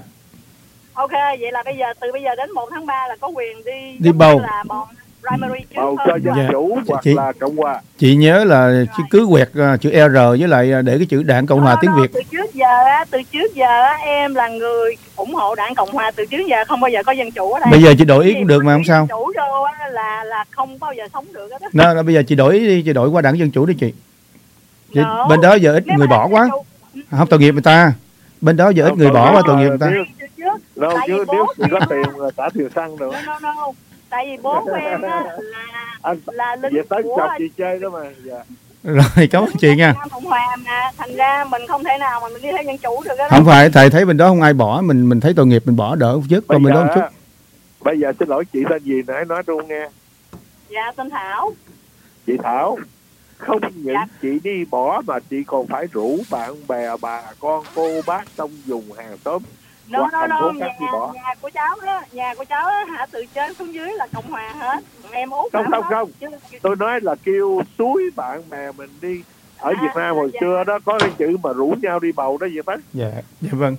Ok, vậy là bây giờ từ bây giờ đến một tháng ba là có quyền đi Đi giống bầu. như là bầu primary trước Bầu thôi. cho Dân Dạ. chủ hoặc Chị- là Cộng hòa. Chị nhớ là chị cứ quẹt uh, chữ R với lại uh, để cái chữ đảng Cộng hòa Đó, tiếng đó, Việt. từ trước giờ á, từ trước giờ á, em là người ủng hộ đảng Cộng hòa từ trước giờ, không bao giờ có Dân chủ ở đây. Bây giờ chị đổi ý Cái cũng gì được mà không sao. Dân chủ vô á, là là không bao giờ sống được hết á. Nó, nó bây giờ chị đổi ý đi, chị đổi qua đảng Dân chủ đi chị. Chị- No. Bên đó giờ ít Nếu người mà bỏ Dân quá. chủ- Không tội nghiệp người ta. Bên đó giờ ít Không, người tội bỏ nghiệp qua tội nghiệp là người ta. nếu- từ trước. Đâu Tại chứ vì nếu bố chị có tiền là trả tiền xăng nữa. No, no, no. Tại vì bố của em á, là Anh là lính về tới của chọc chị chơi đó mà. Dạ. Rồi cảm ơn chị nha. Đảng Cộng hòa mà, thành ra mình không thể nào mà mình đi theo Dân chủ được đó. Không phải thầy thấy bên đó không ai bỏ, mình mình thấy tội nghiệp mình bỏ đỡ chứ, Bây còn bên đó giờ, một chút. á, bây giờ xin lỗi chị tên gì nãy nói tôi không nghe. Dạ, tên Thảo. Chị Thảo, không những Dạ. chị đi bỏ mà chị còn phải rủ bạn bè, bà con, cô bác trong vùng hàng xóm No, hoặc no, thành no, phố nhà, khác đi bỏ. nhà của cháu đó, nhà của cháu đó, hả, từ trên xuống dưới là Cộng hòa hết. Em út Không, hả, không, không. Chứ- Tôi nói là kêu suối bạn bè mình đi. Ở À, Việt Nam hồi dạ. xưa đó có cái chữ mà rủ nhau đi bầu đó vậy đó. Dạ, dạ vâng.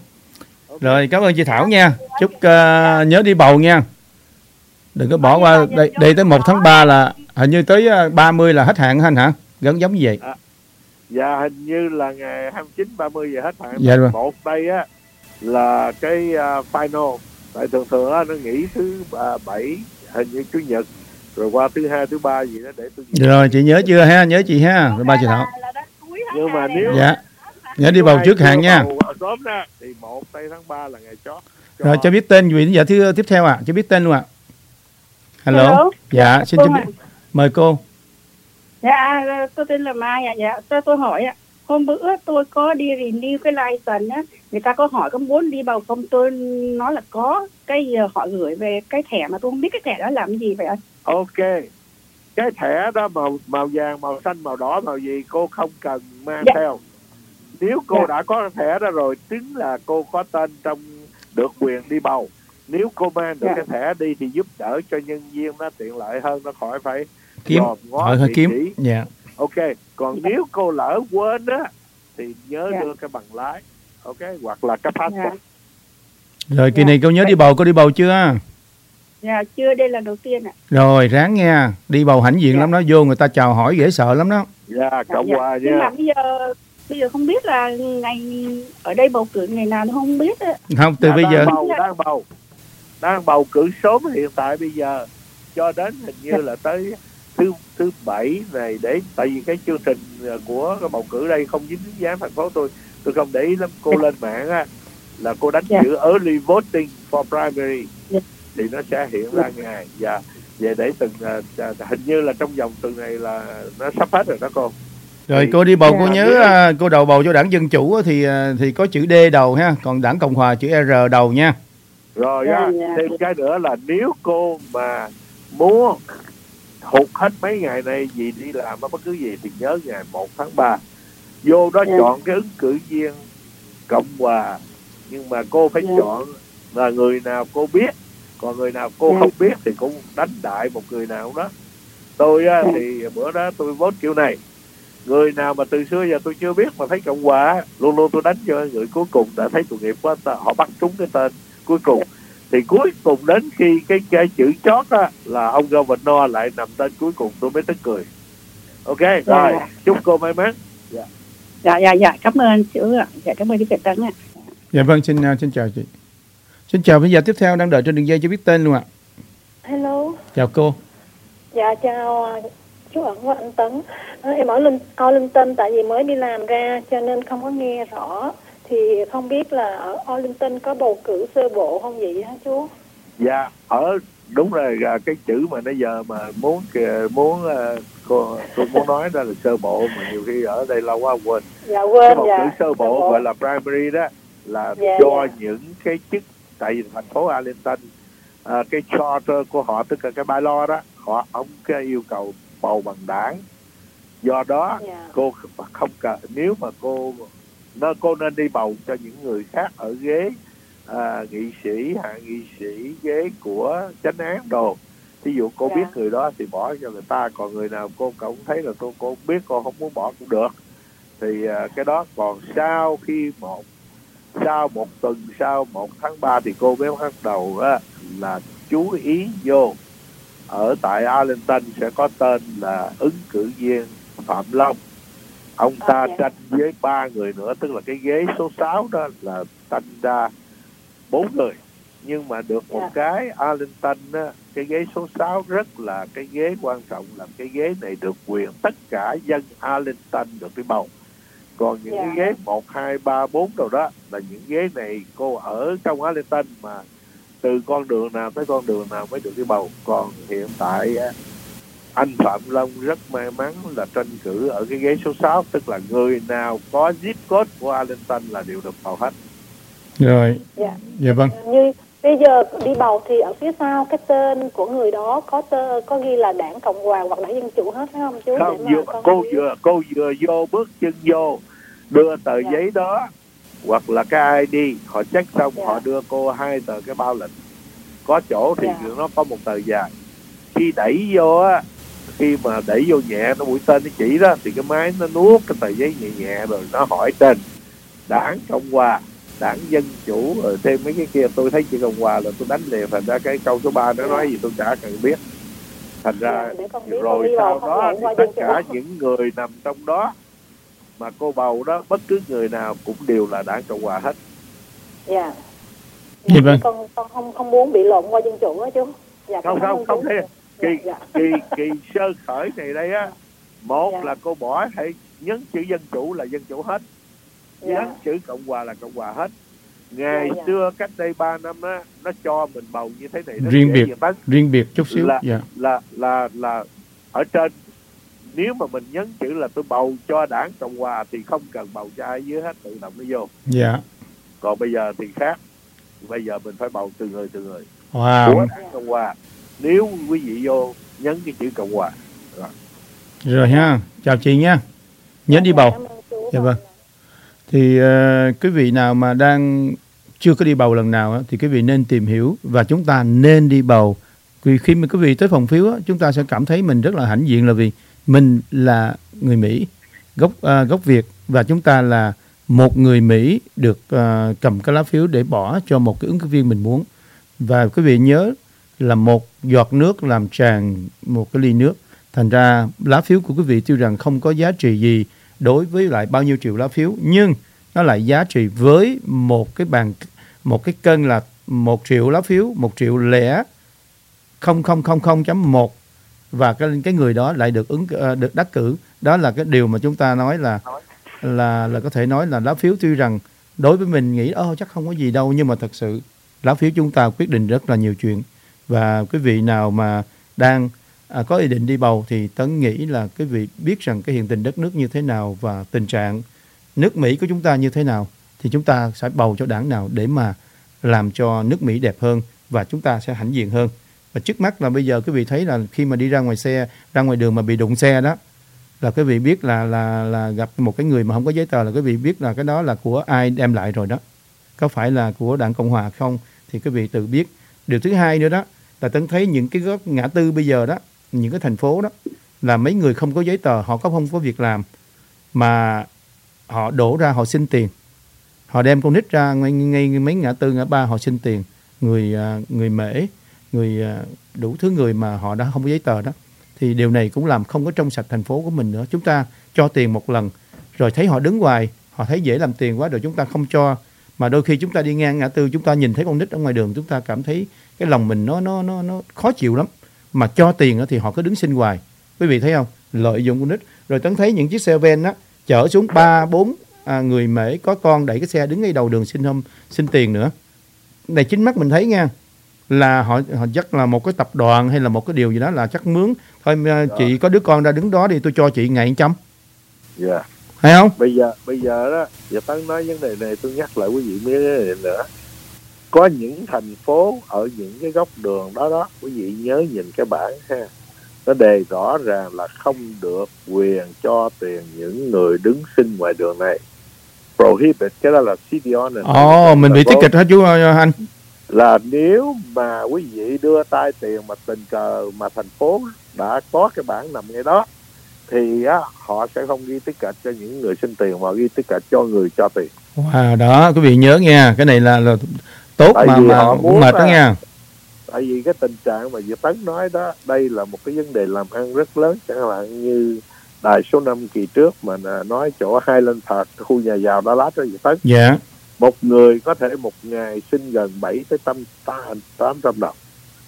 Rồi cảm ơn chị Thảo nha. Chúc uh, nhớ đi bầu nha. Đừng có bỏ qua đây, đây tới một tháng ba là hình như tới uh, ba mươi là hết hạn hả anh hả? Gần giống như vậy. Dạ hình như là ngày hai mươi chín ba mươi giờ hết hạn. Dạ rồi. Một đây á là cái uh, final. Tại thường thường á nó nghỉ thứ uh, bảy, hình như chủ nhật, rồi qua thứ hai thứ ba gì đó để tôi ghi. Rồi chị nhớ chưa ha? Nhớ chị ha. Rồi ba chị Thảo. là, là đến cuối tháng Nhưng mà hai này. nếu- Dạ. Nhớ đi bầu trước hạn nha. Bầu sớm đó thì một tây tháng ba là ngày chót. Rồi cho biết tên vị giả thứ tiếp theo ạ. Cho biết tên luôn ạ. Hello. Hello. Dạ, xin cho biết. Mời cô. Dạ, tôi tên là Mai ạ. Dạ, cho tôi hỏi ạ. Hôm bữa tôi có đi renew cái license á, người ta có hỏi có muốn đi bầu không, tôi nói là có. Cái giờ họ gửi về cái thẻ mà tôi không biết cái thẻ đó làm cái gì vậy ạ. Ok. Cái thẻ đó màu màu vàng, màu xanh, màu đỏ, màu gì cô không cần mang Dạ. theo. Nếu cô Dạ. đã có cái thẻ đó rồi, chính là cô có tên trong được quyền đi bầu. Nếu cô mang được Dạ. cái thẻ đi thì giúp đỡ cho nhân viên nó tiện lợi hơn, nó khỏi phải Kiếm. dòm ngó Hỏi hơi địa kiếm. chỉ. Dạ. Ok. Còn nếu cô lỡ quên á thì nhớ Dạ. đưa cái bằng lái. Ok, hoặc là cái passport. Rồi kỳ Dạ. này cô nhớ đi bầu, cô đi bầu chưa? Dạ, chưa, đây là đầu tiên ạ. Rồi ráng nha. Đi bầu hãnh diện Dạ. lắm đó, vô người ta chào hỏi dễ sợ lắm đó. Dạ, Cộng Dạ. hòa Nhưng mà nha. bây giờ bây giờ không biết là ngày ở đây bầu cử ngày nào tôi không biết á. Không, từ Dạ, bây đang giờ bầu, đang bầu. Đang bầu cử sớm hiện tại bây giờ cho đến hình như là tới thứ thứ bảy này, để tại vì cái chương trình của cái bầu cử đây không dính dáng thành phố tôi tôi không để ý lắm. Cô lên mạng á là cô đánh Dạ. chữ early voting for primary Dạ. thì nó sẽ hiện ra ngày. Và về để từng uh, hình như là trong vòng tuần này là nó sắp hết rồi đó cô. Rồi Thì- cô đi bầu, Dạ. cô nhớ à, cô đầu bầu cho đảng Dân Chủ á, thì à, thì có chữ D đầu ha, còn đảng Cộng Hòa chữ R đầu nha. Rồi Dạ, á, dạ. thêm cái nữa là nếu cô mà muốn hụt hết mấy ngày này gì đi làm bất cứ gì thì nhớ ngày một tháng ba vô đó Dạ. chọn cái ứng cử viên Cộng Hòa, nhưng mà cô phải Dạ. chọn là người nào cô biết, còn người nào cô Dạ. không biết thì cũng đánh đại một người nào đó. Tôi á, Dạ. thì bữa đó tôi vote kiểu này, người nào mà từ xưa giờ tôi chưa biết mà thấy Cộng Hòa luôn luôn tôi đánh cho người cuối cùng. Đã thấy tội nghiệp quá, họ bắt trúng cái tên cuối cùng. Thì cuối cùng đến khi cái cái chữ chót á là ông Governor lại nằm tên cuối cùng, tôi mới tức cười. Ok, rồi chúc cô may mắn. Dạ dạ dạ, cảm ơn chú ạ. Dạ cảm ơn chú Việt Tân ạ. Dạ vâng, xin à, xin chào chị. Xin chào bây giờ tiếp theo đang đợi trên đường dây chưa biết tên luôn ạ. Hello, Chào cô. dạ chào à, chú Ẩn và anh Tấn. À, em ở Linh, Arlington tại vì mới đi làm ra cho nên không có nghe rõ. Thì không biết là ở Arlington có bầu cử sơ bộ không vậy hả chú? Dạ, ở đúng rồi, à, cái chữ mà nãy giờ mà muốn kìa, muốn à, cô tôi muốn nói đó là sơ bộ, mà nhiều khi ở đây lâu quá quên. Dạ Cái quên bầu dạ. cử sơ bộ gọi là primary đó là Dạ, do dạ. những cái chức, tại vì thành phố Arlington à, cái charter của họ, tức là cái bylaw đó, họ ông cái yêu cầu bầu bằng đảng. Do đó Dạ. cô không cần, nếu mà cô nó cô nên đi bầu cho những người khác ở ghế à, nghị sĩ, hạ nghị sĩ, ghế của chánh án đồ. Ví dụ cô Dạ. biết người đó thì bỏ cho người ta, còn người nào cô cũng thấy là cô cô biết cô không muốn bỏ cũng được. Thì à, cái đó còn sau khi một sau một tuần sau một tháng ba thì cô mới bắt đầu á, là chú ý vô ở tại Arlington sẽ có tên là ứng cử viên Phạm Long. Ông ta À, dạ. tranh với ba người nữa, tức là cái ghế số sáu đó là tranh ra bốn người. Nhưng mà được một Dạ. cái Arlington á, cái ghế số sáu rất là cái ghế quan trọng, là cái ghế này được quyền tất cả dân Arlington được đi bầu. Còn những Dạ. cái ghế một, hai, ba, bốn đâu đó là những ghế này cô ở trong Arlington mà từ con đường nào tới con đường nào mới được đi bầu. Còn hiện tại á, anh Phạm Long rất may mắn là tranh cử ở cái ghế số sáu, tức là người nào có zip code của Arlington là đều được bầu hết. Rồi, Dạ. dạ vâng. Như bây giờ đi bầu thì ở phía sau cái tên của người đó có tơ, có ghi là đảng Cộng Hòa hoặc đảng Dân Chủ hết phải không chú? Không, Để mà vừa, con cô biết. vừa cô vừa vô bước chân vô đưa tờ Dạ. giấy đó hoặc là cái i đê, họ check xong Dạ. họ đưa cô hai tờ cái bao lệnh. Có chỗ thì Dạ. nó có một tờ dài. Khi đẩy vô á, khi mà đẩy vô nhẹ nó mũi tên nó chỉ đó thì cái máy nó nuốt cái tờ giấy nhẹ nhẹ rồi nó hỏi tên đảng Cộng Hòa, đảng Dân Chủ, rồi thêm mấy cái kia. Tôi thấy chữ Cộng Hòa là tôi đánh liền, thành ra cái câu số ba nó nói gì tôi chả cần biết. Thành ra Dạ, để con biết con rồi đi sau bầu không đó lộn thì qua tất Dân Chủ. cả những người nằm trong đó mà cô bầu đó, bất cứ người nào cũng đều là đảng Cộng Hòa hết. Dạ. Dạ vâng. Con con không không muốn bị lộn qua Dân Chủ á chú. Dạ, Không con không không chú. thể. Kỳ Dạ, dạ. kỳ kỳ sơ khởi này đây á, một Dạ. là cô bỏ hãy nhấn chữ Dân Chủ là Dân Chủ hết, Dạ. nhấn chữ Cộng Hòa là Cộng Hòa hết. Ngày Dạ, dạ. xưa cách đây ba năm á, nó cho mình bầu như thế này, nó Riêng dễ biệt. dàng tấn. Riêng biệt chút xíu. Là- Dạ. là là là ở trên, nếu mà mình nhấn chữ là tôi bầu cho đảng Cộng Hòa thì không cần bầu cho ai dưới hết, tự động nó vô. Dạ. Còn bây giờ thì khác, bây giờ mình phải bầu từ người từ người của Wow. đảng Cộng Hòa. Nếu quý vị vô nhấn cái chữ Cộng Hòa. Rồi. Rồi ha. Chào chị nha. Nhớ đi bầu. Cảm ơn chú. Dạ vâng. Thì uh, quý vị nào mà đang chưa có đi bầu lần nào á, thì quý vị nên tìm hiểu và chúng ta nên đi bầu. Vì khi mà quý vị tới phòng phiếu á, chúng ta sẽ cảm thấy mình rất là hãnh diện, là vì mình là người Mỹ gốc uh, gốc Việt và chúng ta là một người Mỹ được uh, cầm cái lá phiếu để bỏ cho một cái ứng cử viên mình muốn. Và quý vị nhớ là một giọt nước làm tràn một cái ly nước. Thành ra lá phiếu của quý vị tuy rằng không có giá trị gì đối với lại bao nhiêu triệu lá phiếu, nhưng nó lại giá trị với một cái bàn, một cái cân là một triệu lá phiếu, một triệu lẻ không không không không chấm một, và cái cái người đó lại được ứng được đắc cử. Đó là cái điều mà chúng ta nói là là là có thể nói là lá phiếu tuy rằng đối với mình nghĩ ơ chắc không có gì đâu, nhưng mà thật sự lá phiếu chúng ta quyết định rất là nhiều chuyện. Và quý vị nào mà đang à, có ý định đi bầu thì Tấn nghĩ là quý vị biết rằng cái hiện tình đất nước như thế nào và tình trạng nước Mỹ của chúng ta như thế nào, thì chúng ta sẽ bầu cho đảng nào để mà làm cho nước Mỹ đẹp hơn và chúng ta sẽ hãnh diện hơn. Và trước mắt là bây giờ quý vị thấy là khi mà đi ra ngoài xe, ra ngoài đường mà bị đụng xe đó, là quý vị biết là là là gặp một cái người mà không có giấy tờ, là quý vị biết là cái đó là của ai đem lại rồi đó, có phải là của Đảng Cộng Hòa không thì quý vị tự biết. Điều thứ hai nữa đó là Tấn thấy những cái góc ngã tư bây giờ đó, những cái thành phố đó, là mấy người không có giấy tờ, họ có không có việc làm mà họ đổ ra họ xin tiền, họ đem con nít ra ngay, ngay mấy ngã tư ngã ba họ xin tiền, người người mễ, người đủ thứ người mà họ đã không có giấy tờ đó, thì điều này cũng làm không có trong sạch thành phố của mình nữa. Chúng ta cho tiền một lần rồi thấy họ đứng hoài, họ thấy dễ làm tiền quá rồi chúng ta không cho, mà đôi khi chúng ta đi ngang ngã tư chúng ta nhìn thấy con nít ở ngoài đường, chúng ta cảm thấy cái lòng mình nó nó nó nó khó chịu lắm, mà cho tiền thì họ cứ đứng xin hoài. Quý vị thấy không, lợi dụng con nít. Rồi Tấn thấy những chiếc xe van á chở xuống ba bốn à, người mễ có con đẩy cái xe đứng ngay đầu đường xin hôm xin tiền nữa. Này chính mắt mình thấy nha, là họ họ chắc là một cái tập đoàn hay là một cái điều gì đó là chắc mướn thôi. Chị có đứa con ra đứng đó đi, tôi cho chị ngày trăm. Dạ. Yeah. Thấy không? Bây giờ bây giờ đó, giờ Tấn nói vấn đề này, tôi nhắc lại quý vị mấy cái này nữa. Có những thành phố ở những cái góc đường đó đó, quý vị nhớ nhìn cái bảng ha, nó đề rõ ràng là không được quyền cho tiền những người đứng xin ngoài đường này. Prohibit, cái đó là city ordinance. Ồ, oh, mình bị ticket hả chú anh? Là nếu mà quý vị đưa tay tiền mà tình cờ mà thành phố đã có cái bảng nằm ngay đó, thì á, họ sẽ không ghi ticket cho những người xin tiền mà ghi ticket cho người cho tiền. Wow, đó quý vị nhớ nha, cái này là, là tốt. Tại mà mà cũng mệt đó nha. Tại vì cái tình trạng mà Diệp Tấn nói đó, đây là một cái vấn đề làm ăn rất lớn. Chẳng hạn như đài số năm kỳ trước mà nói chỗ Highland Park, khu nhà giàu Dallas đó Diệp Tấn. Dạ. Một người có thể một ngày xin gần bảy tới tám trăm đồng.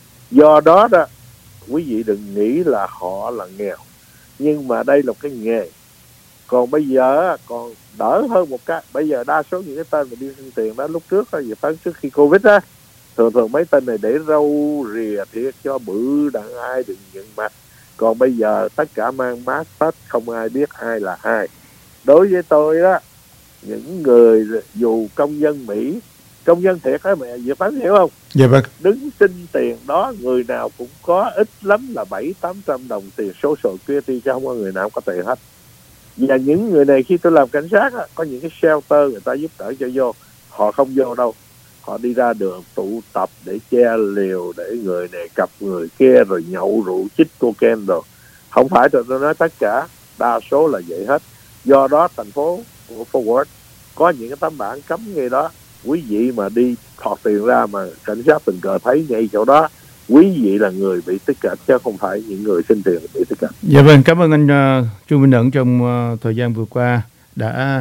Do đó đó, quý vị đừng nghĩ là họ là nghèo, nhưng mà đây là một cái nghề. Còn bây giờ còn đỡ hơn một cái. Bây giờ đa số những cái tên mà đi xin tiền đó, lúc trước đó, Diệp Tấn trước khi Covid á, thường thường mấy tên này để râu rìa thiệt cho bự đặng ai đừng nhận mặt. Còn bây giờ tất cả mang mask hết, không ai biết ai là ai. Đối với tôi đó, những người dù công dân Mỹ, công dân thiệt á mẹ, Diệp Tấn hiểu không? Dạ vâng. Đứng xin tiền đó, người nào cũng có ít lắm là bảy tám trăm đồng tiền Social Security, chứ không có người nào có tiền hết. Và những người này khi tôi làm cảnh sát á, có những cái shelter người ta giúp đỡ cho vô, họ không vô đâu. Họ đi ra đường tụ tập để che liều, để người này cặp người kia, rồi nhậu rượu chích cocaine rồi. Không phải rồi tôi nói tất cả, đa số là vậy hết. Do đó thành phố của Fort Worth có những cái tấm bảng cấm ngay đó. Quý vị mà đi thọt tiền ra mà cảnh sát tình cờ thấy ngay chỗ đó, quý vị là người bị ticket chứ không phải những người xin tiền bị ticket. Dạ vâng, cảm ơn anh uh, Trương Minh Ẩn trong uh, thời gian vừa qua đã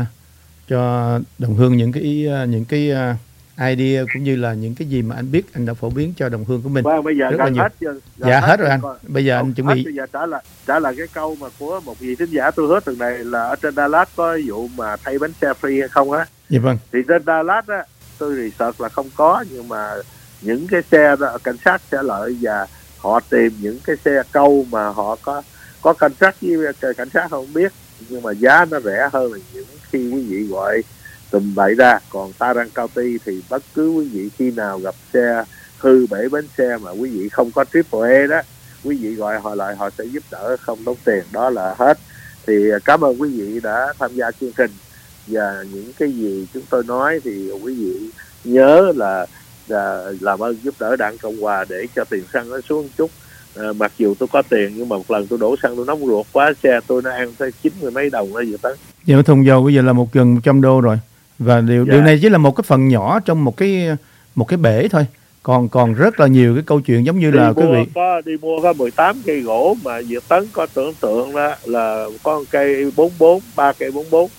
cho đồng hương những cái uh, những cái uh, idea cũng như là những cái gì mà anh biết anh đã phổ biến cho đồng hương của mình. Vâng, bây giờ rất là nhiều. Hết chưa? Dạ hết, hết rồi anh. Coi. Bây giờ anh chuẩn bị. Bây giờ trả lại trả lại cái câu mà của một vị thính giả tôi hứa tuần này là ở trên Dallas có vụ mà thay bánh xe free hay không á? Dạ vâng. Thì trên Dallas á, tôi research là không có, nhưng mà những cái xe đó, cảnh sát sẽ lợi và họ tìm những cái xe câu mà họ có có contract với cảnh sát không biết, nhưng mà giá nó rẻ hơn là những khi quý vị gọi tùm bậy ra. Còn Tarrant County thì bất cứ quý vị khi nào gặp xe hư bể bánh xe mà quý vị không có triple A đó, quý vị gọi họ lại, họ sẽ giúp đỡ không tốn tiền, đó là hết. Thì cảm ơn quý vị đã tham gia chương trình, và những cái gì chúng tôi nói thì quý vị nhớ là, là làm ơn giúp đỡ Đảng Cộng Hòa để cho tiền xăng nó xuống một chút. À, mặc dù tôi có tiền nhưng mà một lần tôi đổ xăng tôi nóng ruột quá, xe tôi nó ăn tới chín mươi mấy đồng đó vậy đó. Dạ, thùng dầu bây giờ là một gần một trăm đô rồi, và điều dạ. điều này chỉ là một cái phần nhỏ trong một cái một cái bể thôi. Còn còn rất là nhiều cái câu chuyện giống như đi là quý vị có đi mua có mười tám cây gỗ mà Việt Tấn có tưởng tượng đó là có một cây bốn mươi bốn, ba cây bốn mươi bốn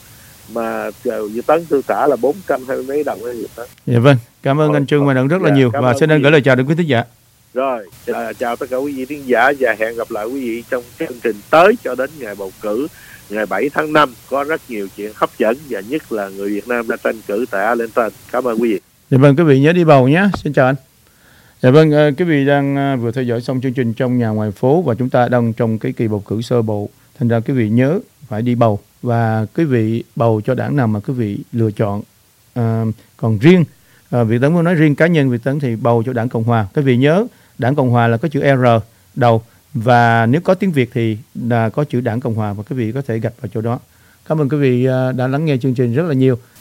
mà Việt Tấn tôi trả là bốn trăm hai mươi mấy đồng đó Việt Tấn. Dạ vâng, cảm ơn Ồ, anh Trương Minh Ẩn rất là dạ, nhiều và xin anh gửi lời chào đến quý thính giả. Rồi, à, chào tất cả quý vị khán giả và hẹn gặp lại quý vị trong chương trình tới cho đến ngày bầu cử ngày bảy tháng năm. Có rất nhiều chuyện hấp dẫn và nhất là người Việt Nam đã tranh cử tại Arlington. Cảm ơn quý vị. Dạ vâng, quý vị nhớ đi bầu nhé. Xin chào anh. Dạ vâng, quý vị đang vừa theo dõi xong chương trình Trong Nhà Ngoài Phố và chúng ta đang trong cái kỳ bầu cử sơ bộ. Thành ra quý vị nhớ phải đi bầu và quý vị bầu cho đảng nào mà quý vị lựa chọn. À, còn riêng à, Việt Tấn muốn nói riêng cá nhân Việt Tấn thì bầu cho đảng Cộng Hòa. Quý vị nhớ đảng Cộng Hòa là có chữ R đầu và nếu có tiếng Việt thì là có chữ đảng Cộng Hòa và quý vị có thể gạch vào chỗ đó. Cảm ơn quý vị đã lắng nghe chương trình rất là nhiều.